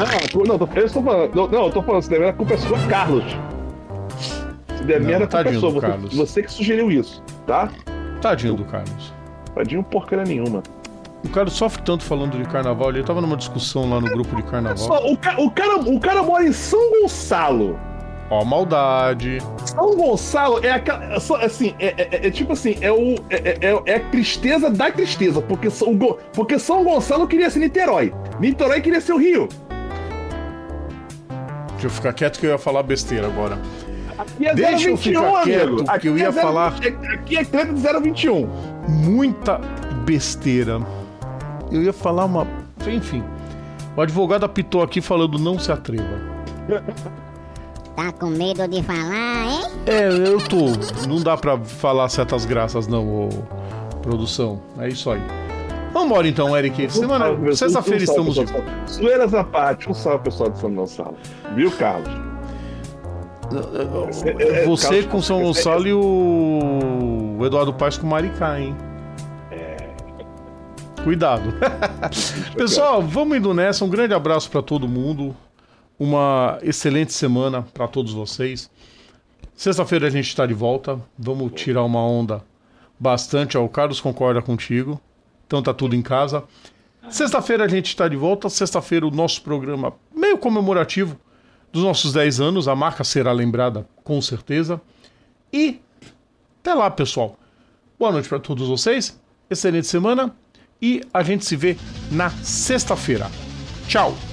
Eu tô falando, se der merda, a culpa é sua, Carlos. Se der merda, a culpa é sua. Você que sugeriu isso, tá? Tadinho do Carlos. Tadinho porcaria nenhuma. O cara sofre tanto falando de carnaval. Ele tava numa discussão lá no grupo de carnaval. O cara mora em São Gonçalo. Ó, maldade. São Gonçalo é aquela. Assim, tipo assim, é a tristeza da tristeza. Porque São Gonçalo queria ser Niterói. Niterói queria ser o Rio. Deixa eu ficar quieto que eu ia falar besteira agora. Aqui é Deixa 021, eu ficar quieto, amigo. que eu ia falar. Aqui é treta de 021. Muita besteira. Eu ia falar uma. Enfim. O advogado apitou aqui falando não se atreva. Tá com medo de falar, hein? Eu tô. Não dá pra falar certas graças, não, produção. É isso aí. Vambora então, Eric. Sexta-feira estamos de volta. Zoeiras à parte, um salve pessoal de São Gonçalo. Viu, Carlos? Você com São Gonçalo e o o Eduardo Paes com o Maricá, hein? Cuidado. Pessoal, vamos indo nessa. Um grande abraço para todo mundo. Uma excelente semana para todos vocês. Sexta-feira a gente está de volta. Vamos tirar uma onda bastante. O Carlos concorda contigo. Então tá tudo em casa. Sexta-feira a gente está de volta. Sexta-feira o nosso programa meio comemorativo dos nossos 10 anos. A marca será lembrada com certeza. E até lá, pessoal. Boa noite para todos vocês. Excelente semana. E a gente se vê na sexta-feira. Tchau!